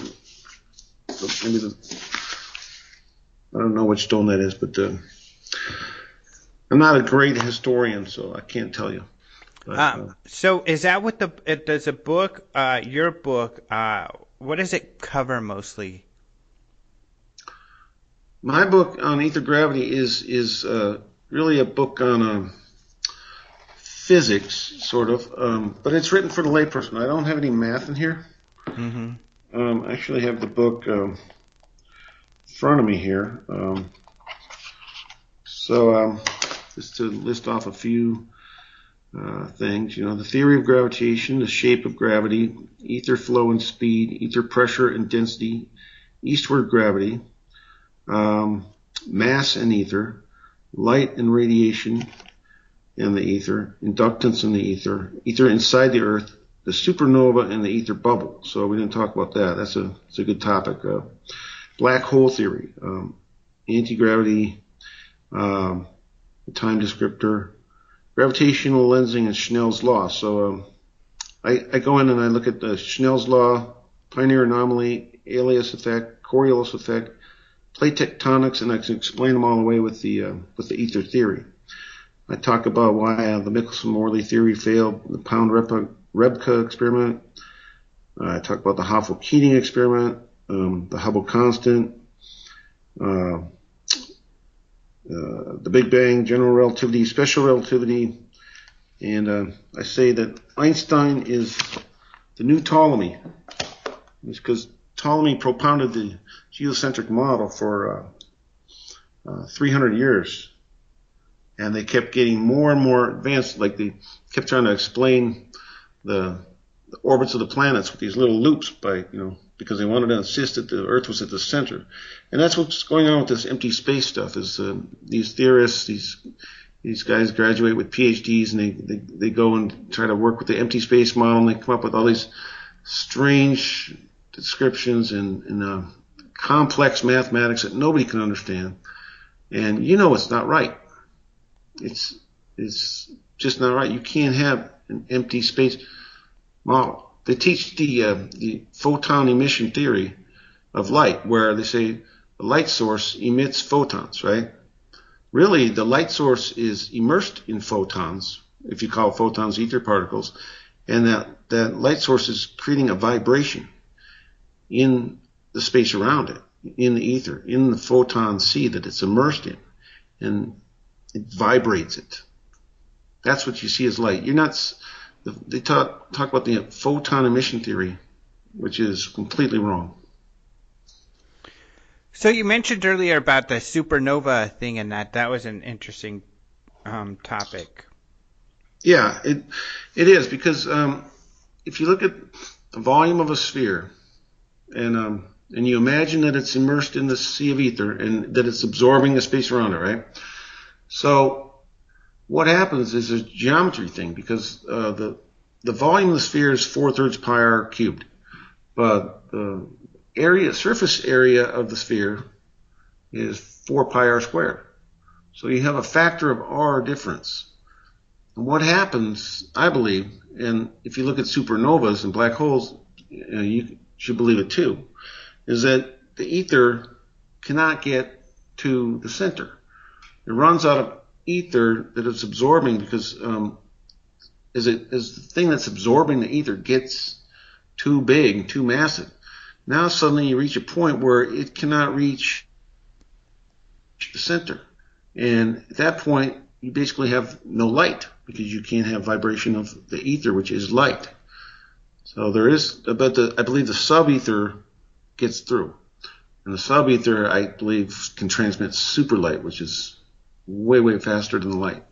I don't know which stone that is, but I'm not a great historian, so I can't tell you. But, so is that what does a book, your book, what does it cover mostly? My book on ether gravity is really a book on physics, sort of, but it's written for the layperson. I don't have any math in here. Mm-hmm. I actually have the book in front of me here. So just to list off a few things. The theory of gravitation, the shape of gravity, ether flow and speed, ether pressure and density, eastward gravity, mass and ether, light and radiation in the ether, inductance in the ether, ether inside the Earth, the supernova and the ether bubble. So we didn't talk about that. That's a good topic. Black hole theory, anti-gravity, time descriptor, gravitational lensing, and Snell's law. So I go in and I look at the Snell's law, Pioneer anomaly, Alias effect, Coriolis effect, plate tectonics, and I can explain them all away with the ether theory. I talk about why the Michelson-Morley theory failed, the Pound-Rebka experiment. I talk about the Hopple-Keating experiment, the Hubble constant, the Big Bang, general relativity, special relativity, and I say that Einstein is the new Ptolemy. It's because Ptolemy propounded the geocentric model for 300 years. And they kept getting more and more advanced, like they kept trying to explain the orbits of the planets with these little loops because they wanted to insist that the Earth was at the center. And that's what's going on with this empty space stuff is these theorists, these guys graduate with PhDs and they go and try to work with the empty space model and they come up with all these strange descriptions and complex mathematics that nobody can understand. And it's not right. It's just not right. You can't have an empty space model. They teach the photon emission theory of light, where they say the light source emits photons, right? Really, the light source is immersed in photons, if you call photons ether particles, and that light source is creating a vibration in the space around it, in the ether, in the photon sea that it's immersed in, and it vibrates it. That's what you see as light. They talk about the photon emission theory, which is completely wrong. So you mentioned earlier about the supernova thing, and that was an interesting topic. Yeah, it is, because if you look at the volume of a sphere and you imagine that it's immersed in the sea of ether and that it's absorbing the space around it, right? So what happens is a geometry thing, because the volume of the sphere is 4/3 pi r cubed, but the surface area of the sphere is 4 pi r squared. So you have a factor of r difference. And what happens, I believe, and if you look at supernovas and black holes, you should believe it too, is that the ether cannot get to the center. It runs out of ether that it's absorbing because as the thing that's absorbing the ether gets too big, too massive, now suddenly you reach a point where it cannot reach the center. And at that point, you basically have no light because you can't have vibration of the ether, which is light. So there is, but I believe the sub-ether gets through. And the sub-ether, I believe, can transmit superlight, which is way, way faster than the light.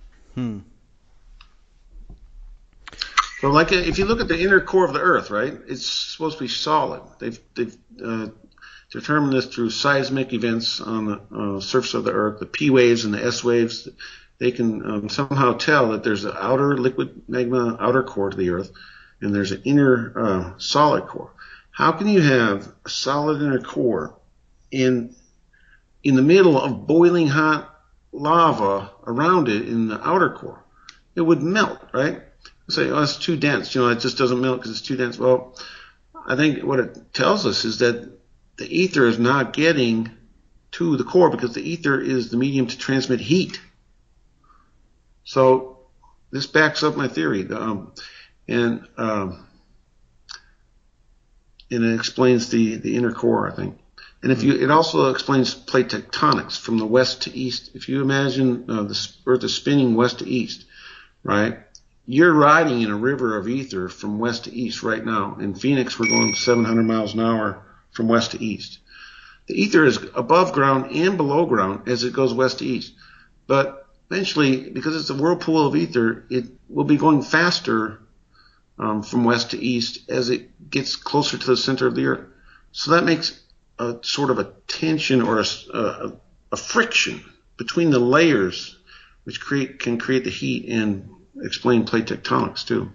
So like if you look at the inner core of the Earth, right, it's supposed to be solid. They've determined this through seismic events on the surface of the Earth, the P waves and the S waves. They can somehow tell that there's an outer liquid magma outer core to the Earth, and there's an inner solid core. How can you have a solid inner core in the middle of boiling hot lava around it in the outer core? It would melt, right? You say, oh, it's too dense. It just doesn't melt because it's too dense. Well, I think what it tells us is that the ether is not getting to the core because the ether is the medium to transmit heat. So this backs up my theory, and it explains the inner core, I think. And it also explains plate tectonics from the west to east. If you imagine the Earth is spinning west to east, right? You're riding in a river of ether from west to east right now. In Phoenix, we're going 700 miles an hour from west to east. The ether is above ground and below ground as it goes west to east. But eventually, because it's a whirlpool of ether, it will be going faster from west to east as it gets closer to the center of the Earth. So that makes a sort of a tension or a friction between the layers, which can create the heat and explain plate tectonics too.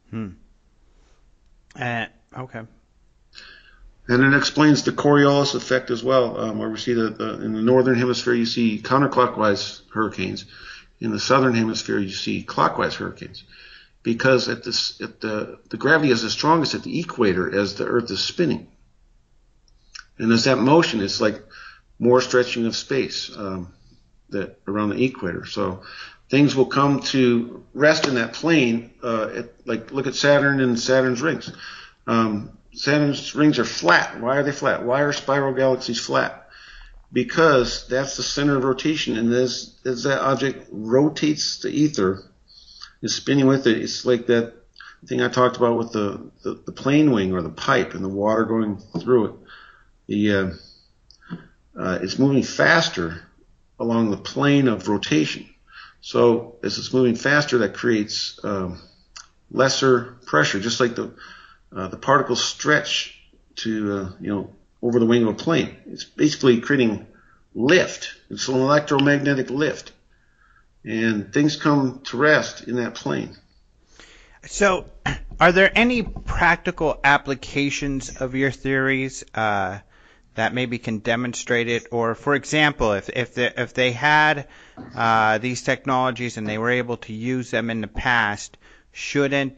Okay. And it explains the Coriolis effect as well, where we see that in the northern hemisphere you see counterclockwise hurricanes, in the southern hemisphere you see clockwise hurricanes, because the gravity is the strongest at the equator as the Earth is spinning, and as that motion, it's like more stretching of space that around the equator. So things will come to rest in that plane. Like look at Saturn and Saturn's rings. Saturn's rings are flat. Why are they flat? Why are spiral galaxies flat? Because that's the center of rotation, and as that object rotates the ether, is spinning with it. It's like that thing I talked about with the plane wing or the pipe and the water going through it. It's moving faster along the plane of rotation. So as it's moving faster, that creates lesser pressure, just like the particles stretch to over the wing of a plane. It's basically creating lift. It's an electromagnetic lift, and things come to rest in that plane. So, are there any practical applications of your theories that maybe can demonstrate it? Or, for example, if they had these technologies and they were able to use them in the past, shouldn't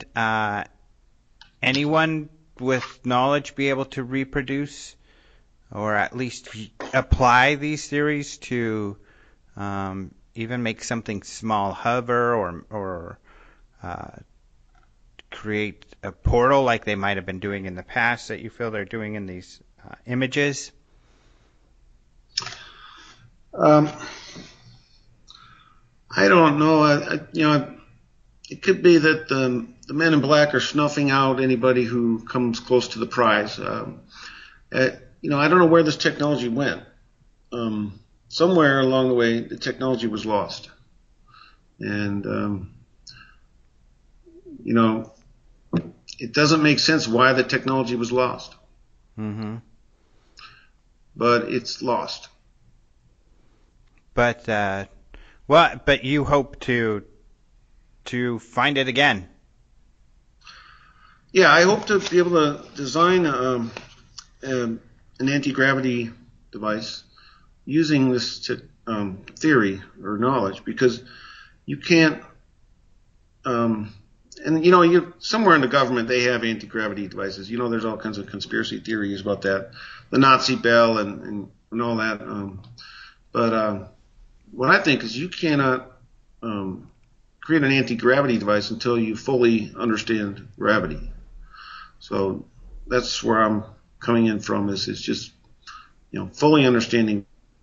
anyone with knowledge be able to reproduce or at least apply these theories to even make something small hover or create a portal like they might have been doing in the past that you feel they're doing in these images? I don't know. It could be that the men in black are snuffing out anybody who comes close to the prize. I don't know where this technology went. Somewhere along the way, the technology was lost. And, it doesn't make sense why the technology was lost. Mm-hmm. But it's lost. But you hope to find it again. Yeah, I hope to be able to design an anti-gravity device using this theory or knowledge, because you can't. You somewhere in the government they have anti-gravity devices. There's all kinds of conspiracy theories about that, the Nazi bell and all that. But what I think is you cannot create an anti-gravity device until you fully understand gravity. So that's where I'm coming in from. Is just fully understanding.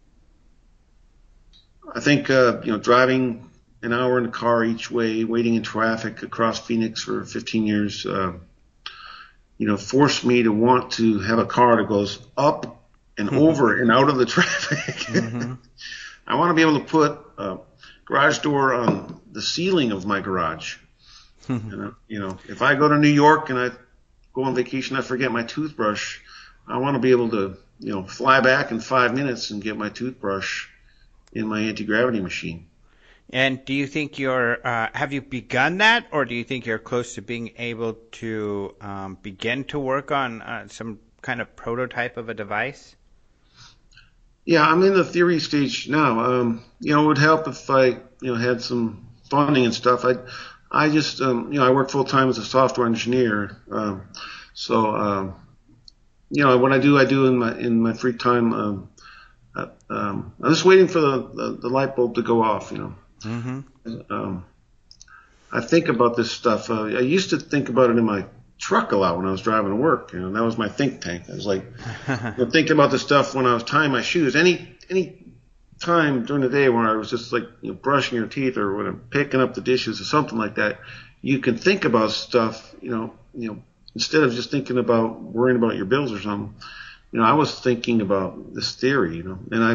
I think driving an hour in the car each way, waiting in traffic across Phoenix for 15 years, forced me to want to have a car that goes up and over and out of the traffic. Mm-hmm. I want to be able to put a garage door on the ceiling of my garage. And, if I go to New York and I go on vacation, I forget my toothbrush, I want to be able to, fly back in 5 minutes and get my toothbrush in my anti-gravity machine. And do you think have you begun that, or do you think you're close to being able to begin to work on some kind of prototype of a device? Yeah, I'm in the theory stage now. It would help if I, had some funding and stuff. I just, I work full time as a software engineer. What I do in my free time. I'm just waiting for the light bulb to go off. Mm-hmm. I think about this stuff. I used to think about it in my truck a lot when I was driving to work. That was my think tank. I was like thinking about this stuff when I was tying my shoes. Any time during the day where I was just like brushing your teeth or when I'm picking up the dishes or something like that, you can think about stuff. Instead of just thinking about worrying about your bills or something. I was thinking about this theory. And I made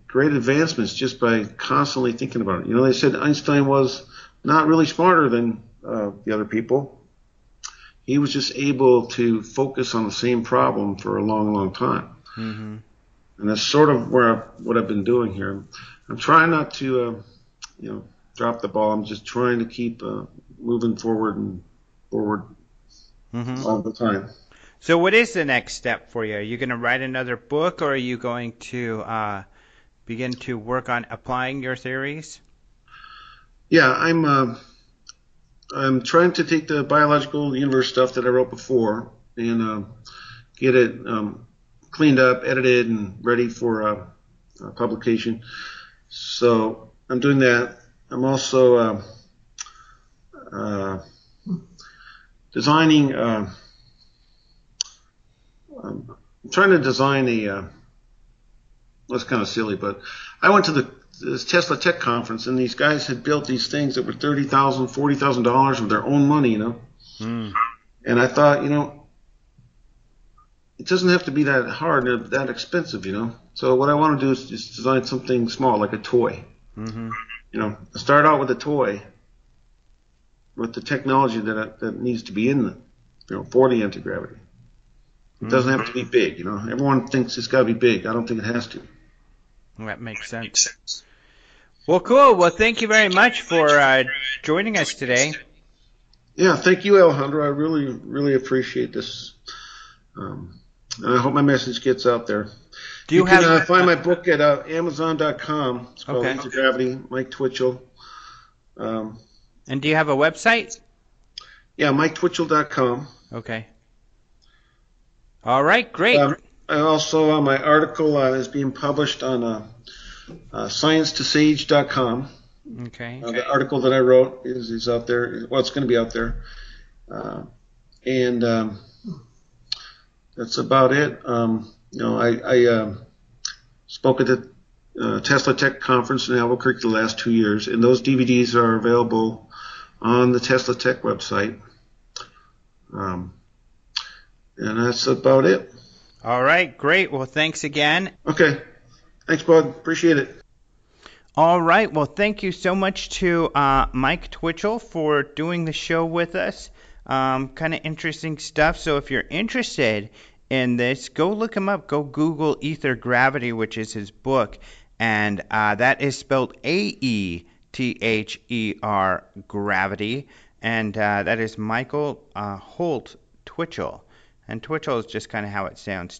great advancements just by constantly thinking about it. They said Einstein was not really smarter than the other people. He was just able to focus on the same problem for a long, long time. Mm-hmm. And that's sort of what I've been doing here. I'm trying not to, drop the ball. I'm just trying to keep moving forward Mm-hmm. all the time. So what is the next step for you? Are you going to write another book, or are you going to begin to work on applying your theories? Yeah, I'm trying to take the biological universe stuff that I wrote before and get it cleaned up, edited, and ready for publication. So I'm doing that. I'm also designing. I'm trying to design a. That's kind of silly, but I went to this Tesla Tech conference, and these guys had built these things that were $30,000, $40,000 with their own money, Mm. And I thought, it doesn't have to be that hard or that expensive, So what I want to do is just design something small, like a toy. Mm-hmm. Start out with a toy with the technology that needs to be in for the anti-gravity. It doesn't have to be big, Everyone thinks it's got to be big. I don't think it has to. That makes sense. Well, cool. Well, thank you very much for joining us today. Yeah, thank you, Alejandro. I really, really appreciate this. And I hope my message gets out there. You can find my book at Amazon.com. It's called Anti-Gravity, Mike Twitchell. And do you have a website? Yeah, MikeTwitchell.com. Okay. All right, great. I also, my article is being published on ScienceToSage.com. Okay. The article that I wrote is out there. Well, it's going to be out there. And that's about it. I spoke at the Tesla Tech Conference in Albuquerque the last 2 years, and those DVDs are available on the Tesla Tech website. And that's about it. All right, great. Well, thanks again. Okay. Thanks, bud. Appreciate it. All right. Well, thank you so much to Mike Twitchell for doing the show with us. Kind of interesting stuff. So if you're interested in this, go look him up. Go Google Ether Gravity, which is his book. And that is spelled AETHER Gravity. And that is Michael Holt Twitchell. And Twitchell is just kind of how it sounds,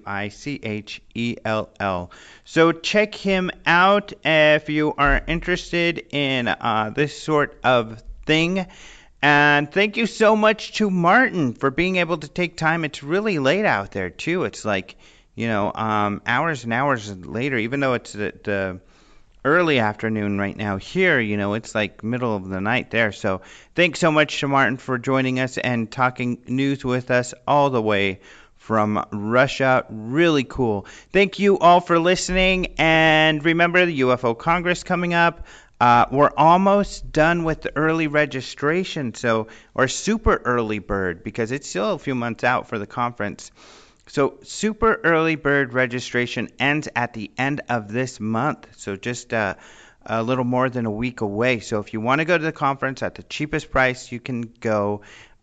Twicchell. So check him out if you are interested in this sort of thing. And thank you so much to Martin for being able to take time. It's really late out there, too. It's like, hours and hours later, even though it's the early afternoon right now here, it's like middle of the night there. So thanks so much to Martin for joining us and talking news with us all the way from Russia. Really cool. Thank you all for listening. And remember the UFO Congress coming up. We're almost done with the early registration, or super early bird, because it's still a few months out for the conference. So super early bird registration ends at the end of this month, so just a little more than a week away. So if you want to go to the conference at the cheapest price you can go,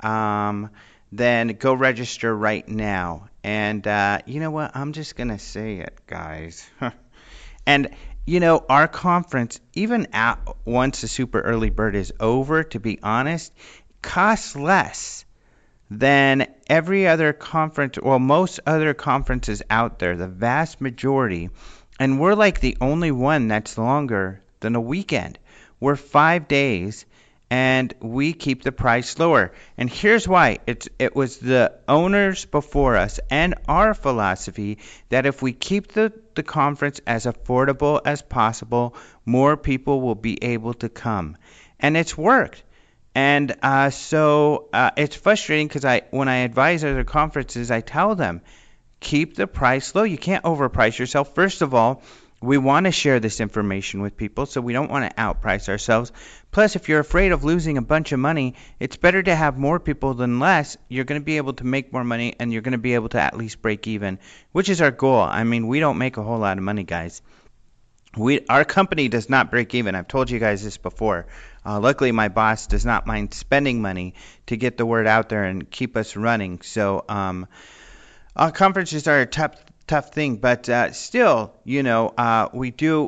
then go register right now. And you know what? I'm just going to say it, guys. And, our conference, even once the super early bird is over, to be honest, costs less than every other conference, most other conferences out there, the vast majority. And we're like the only one that's longer than a weekend. We're 5 days, and we keep the price lower. And here's why. It was the owners before us and our philosophy that if we keep the conference as affordable as possible, more people will be able to come. And it's worked. And so it's frustrating because when I advise other conferences, I tell them, keep the price low. You can't overprice yourself. First of all, we want to share this information with people, so we don't want to outprice ourselves. Plus, if you're afraid of losing a bunch of money, it's better to have more people than less. You're going to be able to make more money, and you're going to be able to at least break even, which is our goal. I mean, we don't make a whole lot of money, guys. Our company does not break even. I've told you guys this before. Luckily, my boss does not mind spending money to get the word out there and keep us running. So conferences are a tough thing, but still, we do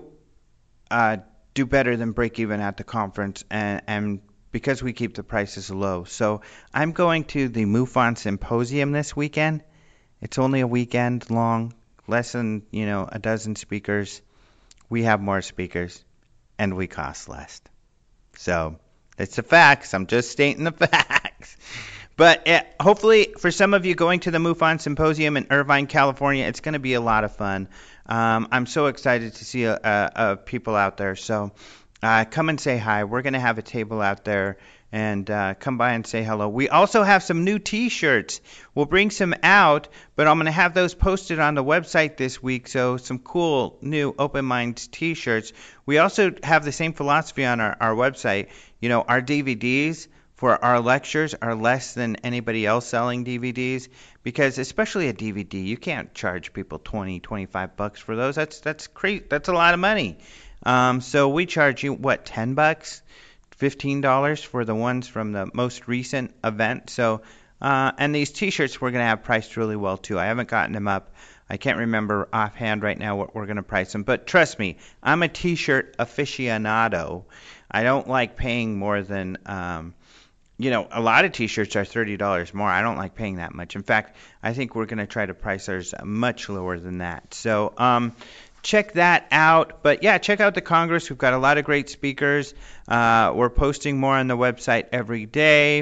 do better than break even at the conference, and because we keep the prices low. So I'm going to the MUFON Symposium this weekend. It's only a weekend long, less than a dozen speakers. We have more speakers, and we cost less. So it's the facts. I'm just stating the facts. But hopefully, for some of you going to the MUFON Symposium in Irvine, California, it's going to be a lot of fun. I'm so excited to see people out there. So come and say hi. We're going to have a table out there, and come by and say hello. We also have some new T-shirts. We'll bring some out, but I'm going to have those posted on the website this week, so some cool new Open Minds T-shirts. We also have the same philosophy on our website. Our DVDs for our lectures are less than anybody else selling DVDs, because especially a DVD, you can't charge people $20-25 for those. That's crazy. That's a lot of money. So we charge you, $10? $15 for the ones from the most recent event. So, and these T-shirts we're going to have priced really well too. I haven't gotten them up. I can't remember offhand right now what we're going to price them. But trust me, I'm a T-shirt aficionado. I don't like paying more than, a lot of T-shirts are $30 more. I don't like paying that much. In fact, I think we're going to try to price ours much lower than that. So, check that out. But yeah, check out the Congress. We've got a lot of great speakers. We're posting more on the website every day.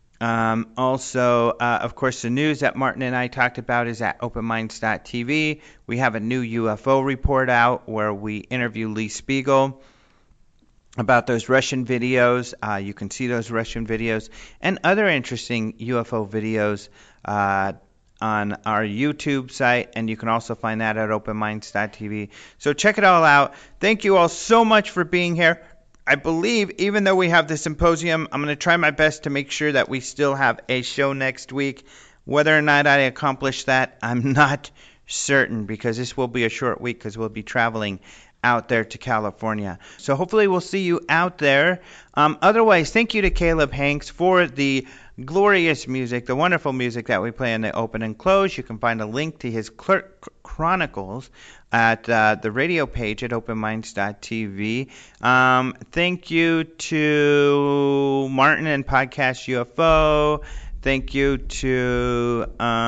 Also, of course, the news that Martin and I talked about is at openminds.tv. We have a new UFO report out where we interview Lee Spiegel about those Russian videos. You can see those Russian videos and other interesting UFO videos on our YouTube site, and you can also find that at openminds.tv. So check it all out. Thank you all so much for being here. I believe, even though we have the symposium, I'm going to try my best to make sure that we still have a show next week. Whether or not I accomplish that, I'm not certain, because this will be a short week because we'll be traveling out there to California. So hopefully we'll see you out there. Otherwise, thank you to Caleb Hanks for the glorious music, the wonderful music that we play in the open and close. You can find a link to his chronicles at the radio page at openminds.tv. Thank you to Martin and Podcast UFO. Thank you to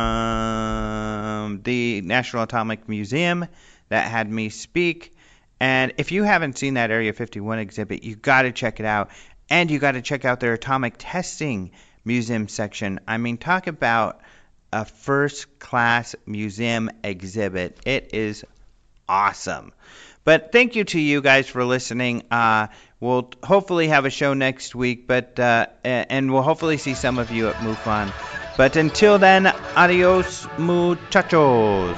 the National Atomic Museum that had me speak. And if you haven't seen that Area 51 exhibit, you got to check it out. And you got to check out their atomic testing museum section. I mean, talk about a first-class museum exhibit. It is awesome. But thank you to you guys for listening. We'll hopefully have a show next week, and we'll hopefully see some of you at MUFON. But until then, adios, muchachos.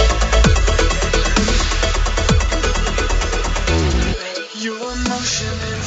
Your emotion